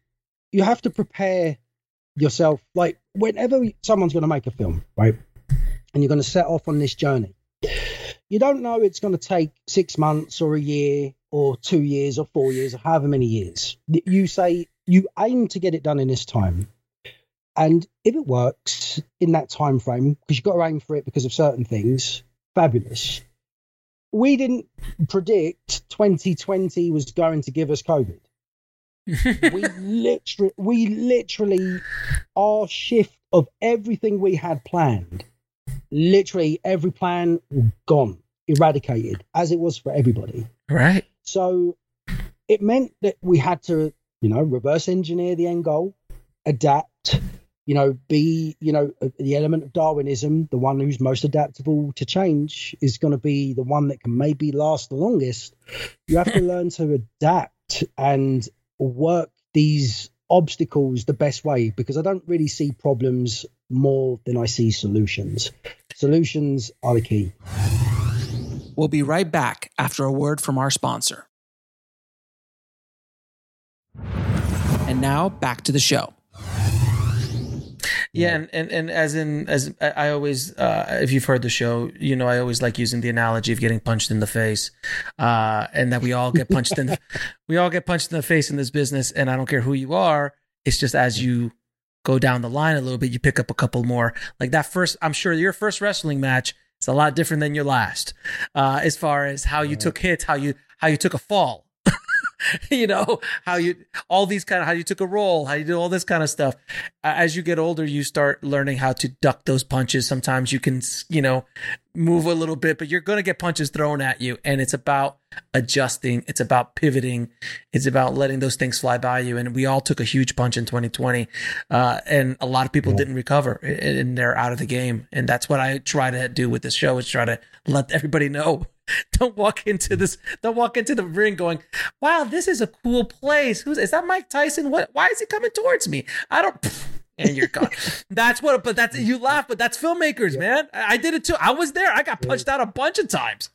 to prepare yourself. Like, whenever someone's going to make a film, right, and you're going to set off on this journey, you don't know it's going to take 6 months or a year or 2 years or 4 years or however many years. You say you aim to get it done in this time. And if it works in that time frame, because you've got to aim for it because of certain things, fabulous. We didn't predict 2020 was going to give us COVID. we literally, our shift of everything we had planned, literally every plan gone, eradicated, as it was for everybody. Right. So it meant that we had to, reverse engineer the end goal, adapt, be, the element of Darwinism, the one who's most adaptable to change is going to be the one that can maybe last the longest. You have to learn to adapt and work these obstacles the best way, because I don't really see problems more than I see solutions. Solutions are the key. We'll be right back after a word from our sponsor. And now back to the show. Yeah, and as I always, if you've heard the show, I always like using the analogy of getting punched in the face, and that we all get punched in the face in this business, and I don't care who you are. It's just as you go down the line a little bit, you pick up a couple more. Like that first, I'm sure your first wrestling match is a lot different than your last, as far as how you took hits, how you took a fall. How you took a roll, how you do all this kind of stuff. As you get older, you start learning how to duck those punches. Sometimes you can, move a little bit, but you're going to get punches thrown at you. And it's about adjusting. It's about pivoting. It's about letting those things fly by you. And we all took a huge punch in 2020. And a lot of people didn't recover, and they're out of the game. And that's what I try to do with this show, is try to let everybody know. Don't walk into the ring going, wow, this is a cool place. Is that Mike Tyson? Why is he coming towards me? And you're gone. You laugh, but that's filmmakers, man. I did it too. I was there. I got punched out a bunch of times.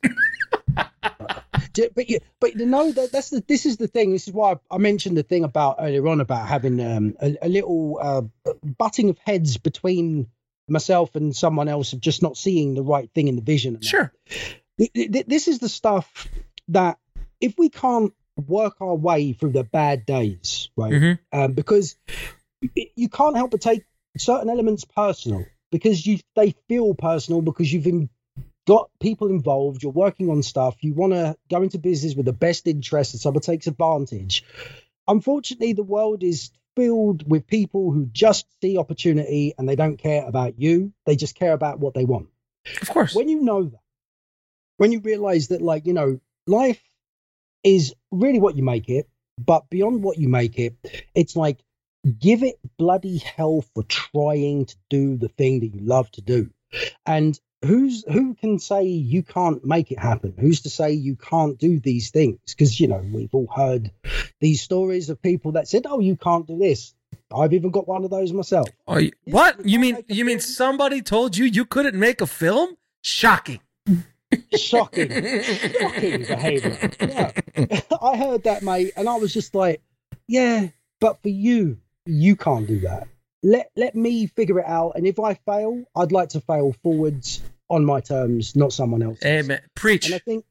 This is the thing. This is why I mentioned the thing about earlier on about having a little butting of heads between myself and someone else of just not seeing the right thing in the vision. Sure. This is the stuff that if we can't work our way through the bad days, right? Because you can't help but take certain elements personal, because they feel personal, because you've got people involved, you're working on stuff, you want to go into business with the best interest, and someone takes advantage. Unfortunately, the world is filled with people who just see opportunity and they don't care about you. They just care about what they want. Of course. When you know that, when you realize that, life is really what you make it, but beyond what you make it, it's like, give it bloody hell for trying to do the thing that you love to do. And who can say you can't make it happen? Who's to say you can't do these things? Because, we've all heard these stories of people that said, oh, you can't do this. I've even got one of those myself. What? You mean somebody told you couldn't make a film? Shocking. Shocking behavior. Yeah. I heard that, mate, and I was just like, yeah, but for you can't do that. Let me figure it out, and if I fail, I'd like to fail forwards on my terms, not someone else's. Amen. Preach. And I think,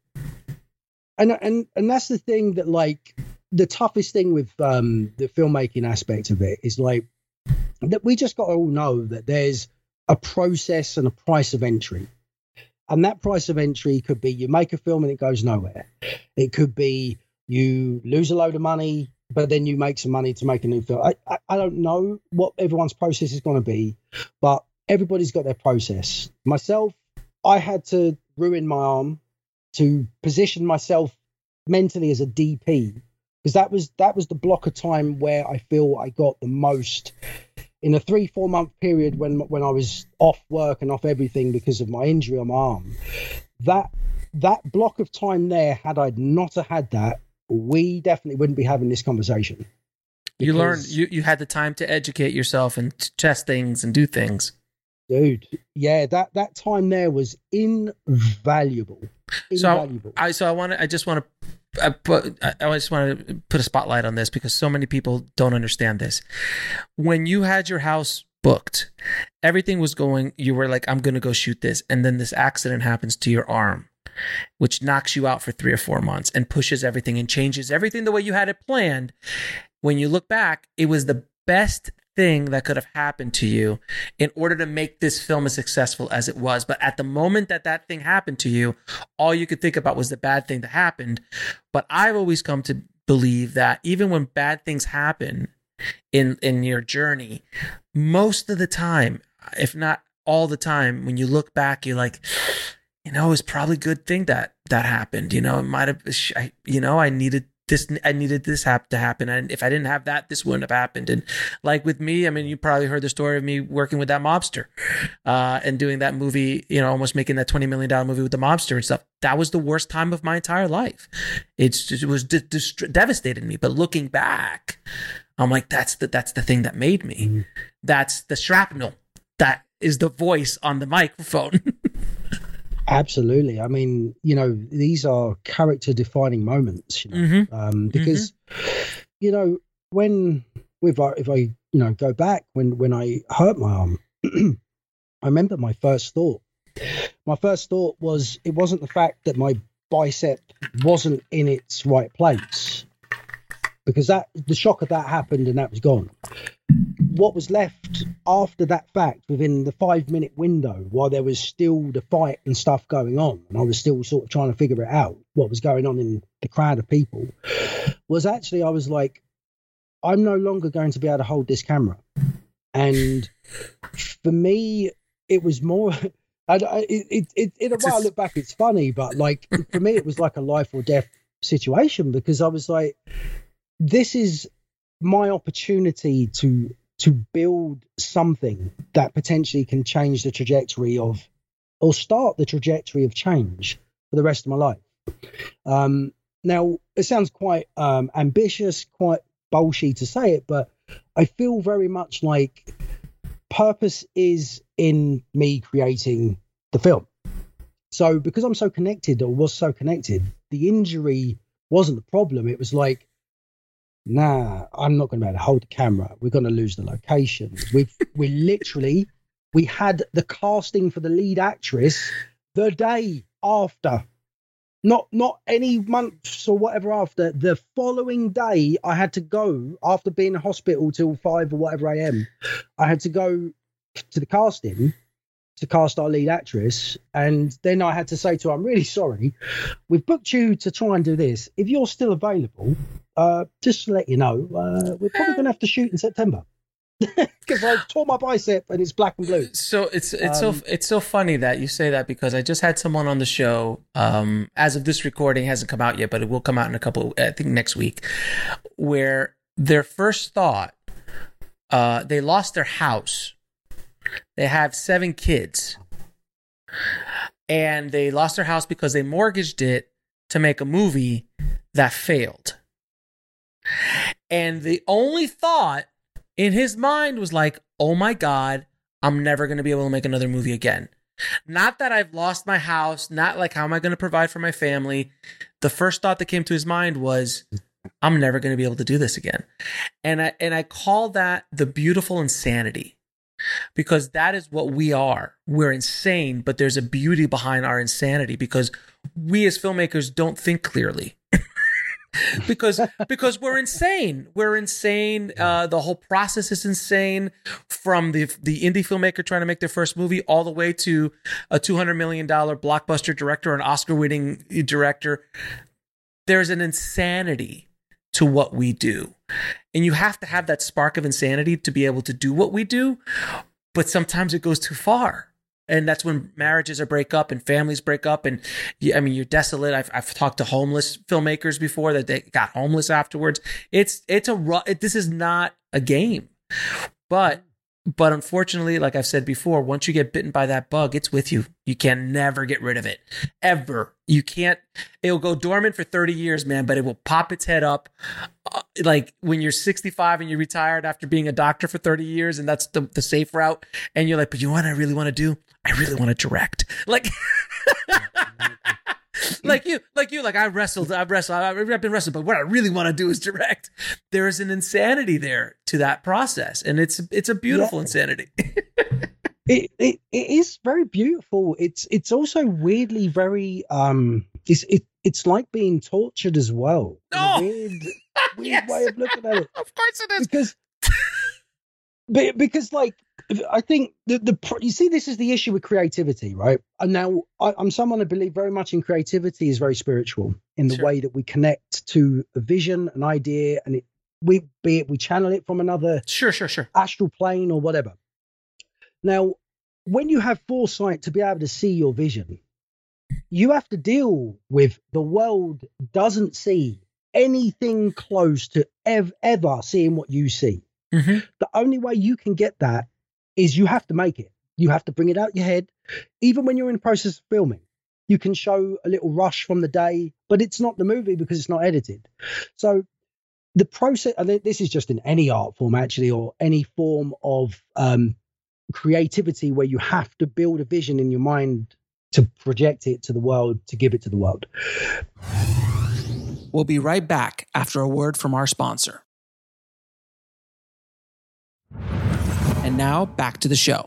and that's the thing that, the toughest thing with the filmmaking aspect of it is that we just got to all know that there's a process and a price of entry. And that price of entry could be you make a film and it goes nowhere. It could be you lose a load of money, but then you make some money to make a new film. I don't know what everyone's process is going to be, but everybody's got their process. Myself, I had to ruin my arm to position myself mentally as a DP, because that was the block of time where I feel I got the most in a 3-4 month period when I was off work and off everything because of my injury on my arm. That block of time there, had I not had that, we definitely wouldn't be having this conversation. You learned, you had the time to educate yourself and test things and do things. Dude, yeah, that time there was invaluable. Invaluable. I just want to put a spotlight on this, because so many people don't understand this. When you had your house booked, everything was going, you were like, I'm going to go shoot this. And then this accident happens to your arm, which knocks you out for 3 or 4 months and pushes everything and changes everything the way you had it planned. When you look back, it was the best thing that could have happened to you in order to make this film as successful as it was. But at the moment that thing happened to you, all you could think about was the bad thing that happened. But I've always come to believe that even when bad things happen in your journey, most of the time, if not all the time, when you look back, you're like, it was probably a good thing that happened. It might have, I needed this to happen. And if I didn't have that, this wouldn't have happened. And like with me, I mean, you probably heard the story of me working with that mobster and doing that movie, almost making that $20 million movie with the mobster and stuff. That was the worst time of my entire life. It was devastated me. But looking back, I'm like, that's the thing that made me. Mm-hmm. That's the shrapnel. That is the voice on the microphone. Absolutely. I mean, these are character defining moments, because, when if I go back when I hurt my arm, I remember my first thought was, it wasn't the fact that my bicep wasn't in its right place, because the shock of that happened and that was gone. What was left after that fact, within the 5-minute window, while there was still the fight and stuff going on, and I was still sort of trying to figure it out, what was going on in the crowd of people, was actually, I was like, I'm no longer going to be able to hold this camera. And for me, it was more, in a way I look back, it's funny, but like, for me, it was like a life or death situation, because I was like, this is my opportunity to build something that potentially can change the trajectory of, or start the trajectory of change for the rest of my life. Now, it sounds quite ambitious, quite bullshit to say it, but I feel very much like purpose is in me creating the film. So because I'm so connected, or was so connected, the injury wasn't the problem. It was like, nah, I'm not going to be able to hold the camera. We're going to lose the location. We had the casting for the lead actress the day after, not any months or whatever after. The following day, I had to go, after being in hospital till 5 or whatever a.m. I had to go to the casting to cast our lead actress, and then I had to say to her, I'm really sorry, we've booked you to try and do this. If you're still available, just to let you know, we're probably going to have to shoot in September, because I tore my bicep and it's black and blue. So it's so funny that you say that, because I just had someone on the show, as of this recording, hasn't come out yet, but it will come out in I think next week, where their first thought, they lost their house. They have 7 kids, and they lost their house because they mortgaged it to make a movie that failed. And the only thought in his mind was like, oh my God, I'm never going to be able to make another movie again. Not that I've lost my house, not like, how am I going to provide for my family? The first thought that came to his mind was, I'm never going to be able to do this again. And I call that the beautiful insanity. Because that is what we are. We're insane, but there's a beauty behind our insanity, because we as filmmakers don't think clearly. because we're insane. We're insane. The whole process is insane, from the indie filmmaker trying to make their first movie all the way to a $200 million blockbuster director, an Oscar-winning director. There's an insanity to what we do. And you have to have that spark of insanity to be able to do what we do. But sometimes it goes too far. And that's when marriages break up and families break up. And you're desolate. I've talked to homeless filmmakers before that they got homeless afterwards. This is not a game. But unfortunately, like I've said before, once you get bitten by that bug, it's with you. You can never get rid of it, ever. You can't. It'll go dormant for 30 years, man, but it will pop its head up. Like when you're 65 and you're retired after being a doctor for 30 years, and that's the safe route. And you're like, but you know what I really want to do? I really want to direct. Like, like I've been wrestled, but what I really want to do is direct. There is an insanity there to that process, and it's a beautiful insanity. It is very beautiful. It's also weirdly very it's like being tortured as well. Oh, weird yes. way of looking at it. Of course it is. Because like I think you see, this is the issue with creativity, right? And now I'm someone who believe very much in creativity is very spiritual in the way that we connect to a vision, an idea, and we channel it from another sure astral plane or whatever. Now, when you have foresight to be able to see your vision, you have to deal with the world doesn't see anything close to ever seeing what you see. Mm-hmm. The only way you can get that is you have to make it. You have to bring it out your head. Even when you're in the process of filming, you can show a little rush from the day, but it's not the movie because it's not edited. So the process, and this is just in any art form actually, or any form of creativity where you have to build a vision in your mind to project it to the world, to give it to the world. We'll be right back after a word from our sponsor. And now back to the show.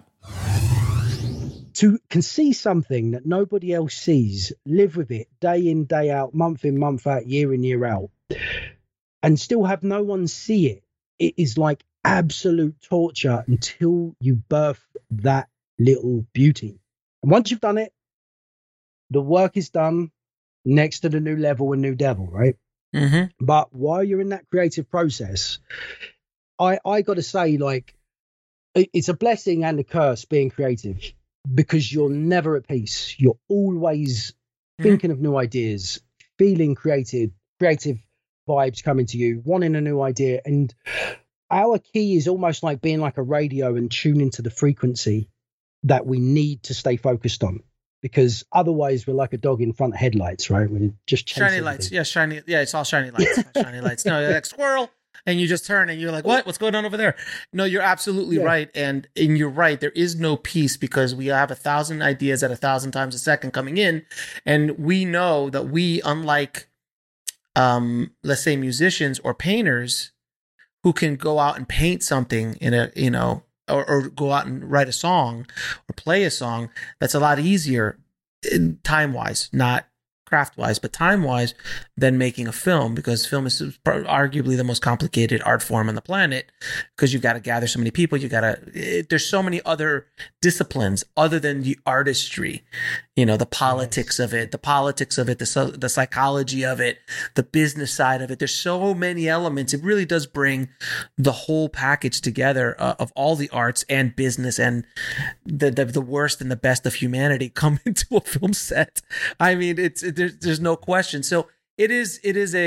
Can see something that nobody else sees, live with it day in, day out, month in, month out, year in, year out, and still have no one see it, it is like absolute torture until you birth that little beauty. And once you've done it, the work is done, next to the new level and new devil, right? Mm-hmm. But while you're in that creative process, I got to say, like, it's a blessing and a curse being creative because you're never at peace. You're always thinking of new ideas, feeling creative vibes coming to you, wanting a new idea. And our key is almost like being like a radio and tuning to the frequency that we need to stay focused on. Because otherwise we're like a dog in front of headlights, right? We're just shiny lights. Yeah, shiny. Yeah, it's all shiny lights. Shiny lights. No, like squirrel. And you just turn and you're like, what? What's going on over there? No, you're absolutely right. And you're right. There is no peace because we have 1,000 ideas at 1,000 times a second coming in. And we know that we, unlike, let's say musicians or painters who can go out and paint something in a, or go out and write a song or play a song, that's a lot easier time-wise, not craft-wise, but time-wise than making a film, because film is arguably the most complicated art form on the planet because you've got to gather so many people. There's so many other disciplines other than the artistry, the politics of it, the psychology of it, the business side of it. There's so many elements. It really does bring the whole package together of all the arts and business and the worst and the best of humanity come into a film set. I mean, there's no question. So it is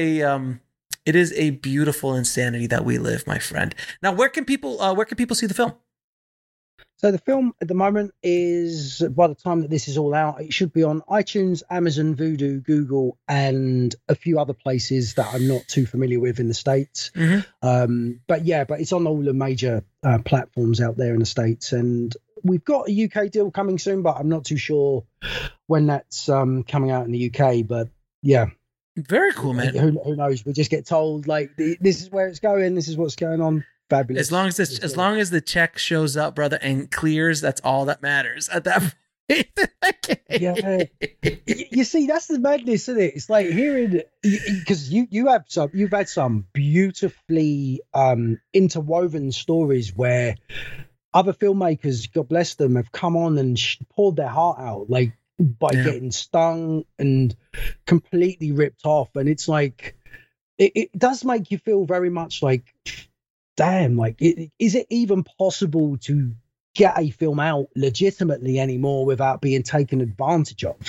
a beautiful insanity that we live, my friend. Now, where can people see the film? So the film at the moment is, by the time that this is all out, it should be on iTunes, Amazon, Vudu, Google, and a few other places that I'm not too familiar with in the States. Mm-hmm. But it's on all the major platforms out there in the States. And we've got a UK deal coming soon, but I'm not too sure when that's coming out in the UK. But yeah. Very cool, man. Who knows? We just get told, like, this is where it's going. This is what's going on. Fabulous. As long as the check shows up, brother, and clears, that's all that matters at that point. Yeah. You see, that's the madness, isn't it? It's like hearing, because you've had some beautifully interwoven stories where other filmmakers, God bless them, have come on and poured their heart out, like by getting stung and completely ripped off. And it's like, it does make you feel very much like, damn, like, is it even possible to get a film out legitimately anymore without being taken advantage of?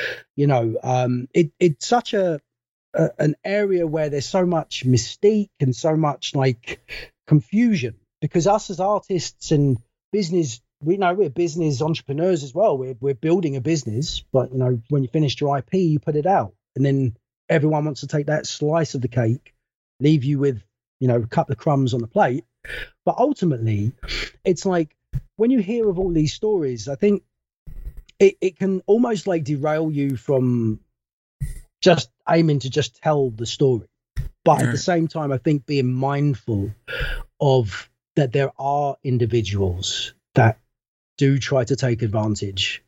It's such an area where there's so much mystique and so much like confusion, because us as artists and business, we're business entrepreneurs as well. We're building a business, but when you finish your IP, you put it out, and then everyone wants to take that slice of the cake, leave you with cut the crumbs on the plate. But ultimately, it's like when you hear of all these stories, I think it can almost like derail you from just aiming to just tell the story. But at the same time, I think being mindful of that there are individuals that do try to take advantage.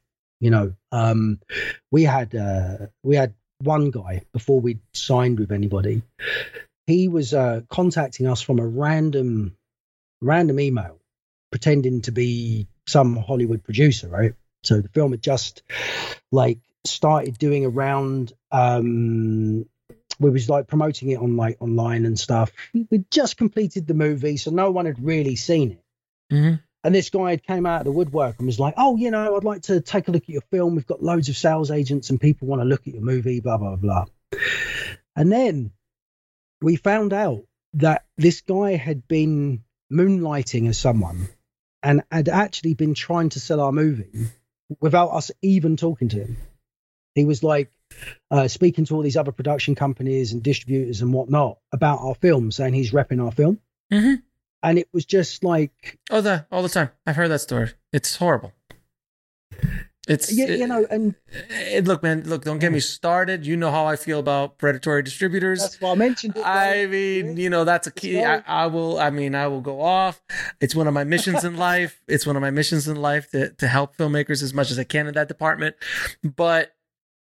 We had one guy before we signed with anybody. He was contacting us from a random email, pretending to be some Hollywood producer, right? So the film had just like started doing around. We was like promoting it on like online and stuff. We'd just completed the movie, so no one had really seen it. Mm-hmm. And this guy had came out of the woodwork and was like, "Oh, you know, I'd like to take a look at your film. We've got loads of sales agents and people want to look at your movie, blah, blah, blah." And then we found out that this guy had been moonlighting as someone and had actually been trying to sell our movie without us even talking to him. He was like speaking to all these other production companies and distributors and whatnot about our film, saying he's repping our film. Mm-hmm. And it was just like... all the time. I've heard that story. It's horrible. It's look, man, don't get me started. You know how I feel about predatory distributors. That's why I mentioned it. I mean, that's a key. I will go off. It's one of my missions in life. It's one of my missions in life to help filmmakers as much as I can in that department. But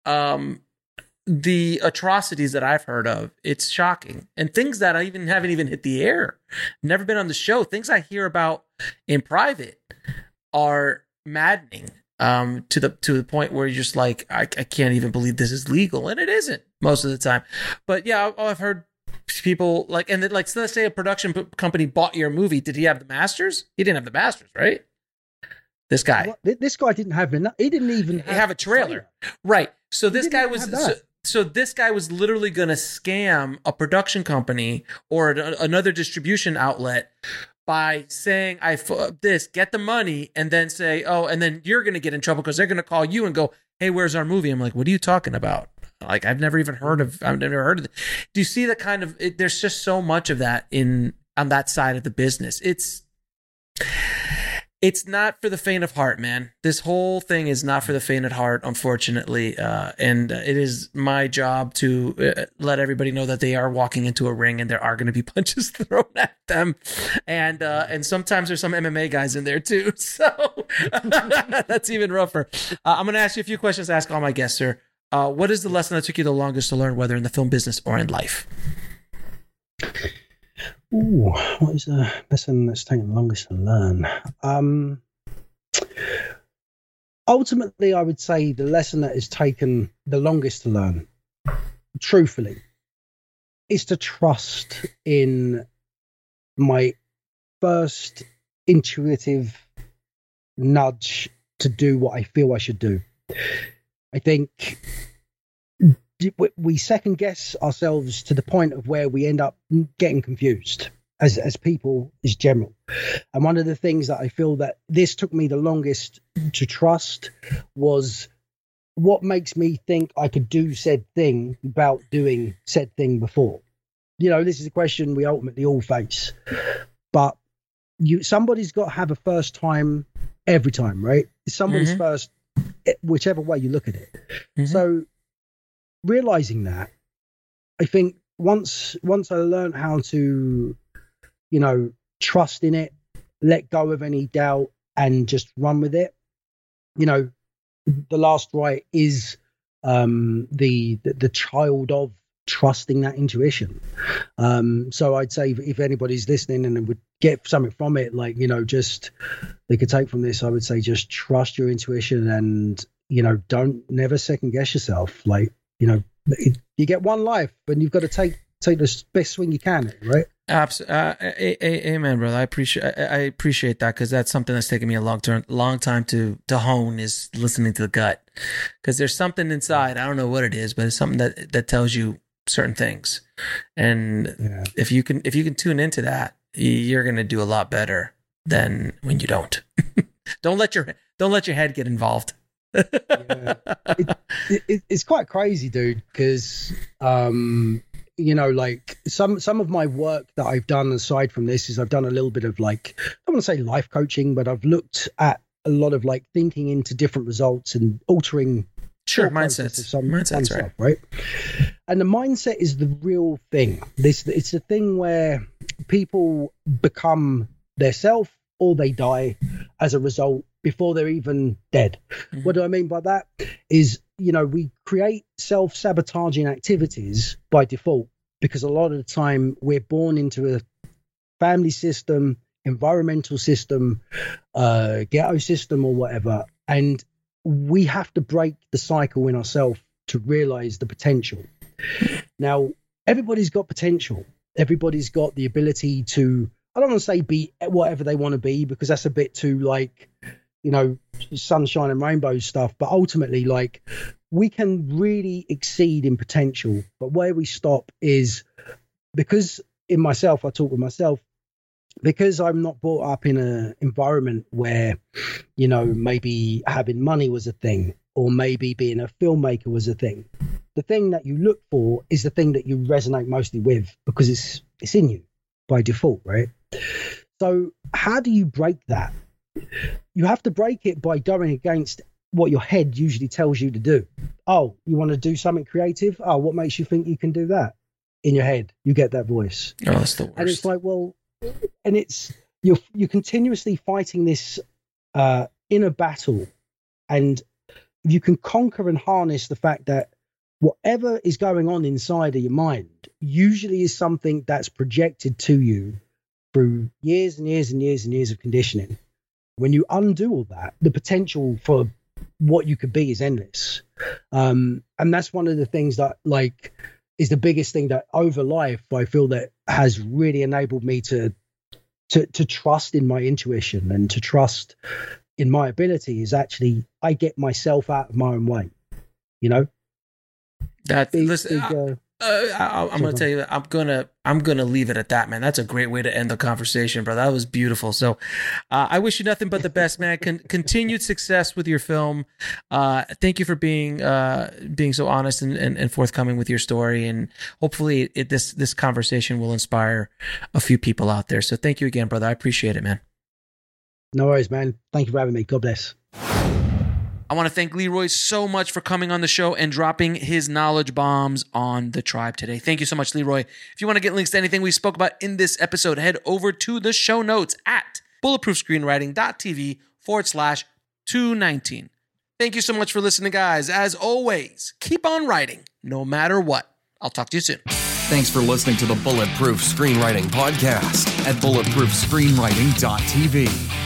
the atrocities that I've heard of, it's shocking. And things that I haven't even hit the air, never been on the show. Things I hear about in private are maddening. To the point where you're just like, I can't even believe this is legal, and it isn't most of the time. But yeah, I've heard people like, and like, so let's say a production company bought your movie. Did he have the masters? He didn't have the masters, right? This guy. This guy didn't have enough. He didn't even have a trailer, right? So this guy was. So this guy was literally going to scam a production company or another distribution outlet by saying, get the money, and then say, oh, and then you're going to get in trouble because they're going to call you and go, hey, where's our movie? I'm like, what are you talking about? Like, I've never heard of it. Do you see the kind of, there's just so much of that on that side of the business. It's not for the faint of heart, man. This whole thing is not for the faint of heart, unfortunately. And it is my job to let everybody know that they are walking into a ring and there are going to be punches thrown at them. And sometimes there's some MMA guys in there too. So that's even rougher. I'm going to ask you a few questions to ask all my guests, sir. What is the lesson that took you the longest to learn, whether in the film business or in life? Ooh, what is the lesson that's taken the longest to learn? Ultimately, I would say the lesson that has taken the longest to learn, truthfully, is to trust in my first intuitive nudge to do what I feel I should do. I think we second guess ourselves to the point of where we end up getting confused as people as general. And one of the things that I feel that this took me the longest to trust was what makes me think I could do said thing without doing said thing before. This is a question we ultimately all face, but somebody's got to have a first time every time, right? It's somebody's first, whichever way you look at it. Mm-hmm. So realizing that, I think once I learned how to, trust in it, let go of any doubt and just run with it, the last right is the child of trusting that intuition. So I'd say if anybody's listening and would get something from it, just they could take from this, I would say just trust your intuition and, don't never second guess yourself. You get one life and you've got to take the best swing you can, right? Absolutely. Amen, brother. I appreciate that, because that's something that's taken me a long time to hone, is listening to the gut. Because there's something inside, I don't know what it is, but it's something that tells you certain things. And if you can tune into that, you're going to do a lot better than when you don't. Don't let your head get involved. It's quite crazy, dude, because some of my work that I've done aside from this is I've done a little bit of I don't want to say life coaching, but I've looked at a lot of thinking into different results and altering mindsets, right? And the mindset is the real thing. It's a thing where people become their self or they die as a result before they're even dead. Mm-hmm. What do I mean by that? Is, we create self-sabotaging activities by default, because a lot of the time we're born into a family system, environmental system, ghetto system, or whatever. And we have to break the cycle in ourselves to realize the potential. Now, everybody's got potential. Everybody's got the ability to, I don't want to say be whatever they want to be, because that's a bit too like, you know, sunshine and rainbow stuff. But ultimately, like, we can really exceed in potential. But where we stop is because in myself, I talk with myself, because I'm not brought up in an environment where, you know, maybe having money was a thing, or maybe being a filmmaker was a thing. The thing that you look for is the thing that you resonate mostly with, because it's in you by default, right? So how do you break that? You have to break it by going against what your head usually tells you to do. Oh, you want to do something creative? Oh, what makes you think you can do that? In your head, you get that voice. Oh, that's the worst. And it's like, well, and it's you're continuously fighting this inner battle, and you can conquer and harness the fact that whatever is going on inside of your mind usually is something that's projected to you through years and years and years and years of conditioning. When you undo all that, the potential for what you could be is endless. And that's one of the things that, like, is the biggest thing that over life I feel that has really enabled me to trust in my intuition and to trust in my ability, is actually I get myself out of my own way, you know. I'm going to tell you that I'm going to leave it at that, man. That's a great way to end the conversation, bro. That was beautiful. So I wish you nothing but the best, man. Continued success with your film. Thank you for being so honest and forthcoming with your story. And hopefully this conversation will inspire a few people out there. So thank you again, brother. I appreciate it, man. No worries, man. Thank you for having me. God bless. I want to thank Leroy so much for coming on the show and dropping his knowledge bombs on the tribe today. Thank you so much, Leroy. If you want to get links to anything we spoke about in this episode, head over to the show notes at bulletproofscreenwriting.tv/219. Thank you so much for listening, guys. As always, keep on writing, no matter what. I'll talk to you soon. Thanks for listening to the Bulletproof Screenwriting Podcast at bulletproofscreenwriting.tv.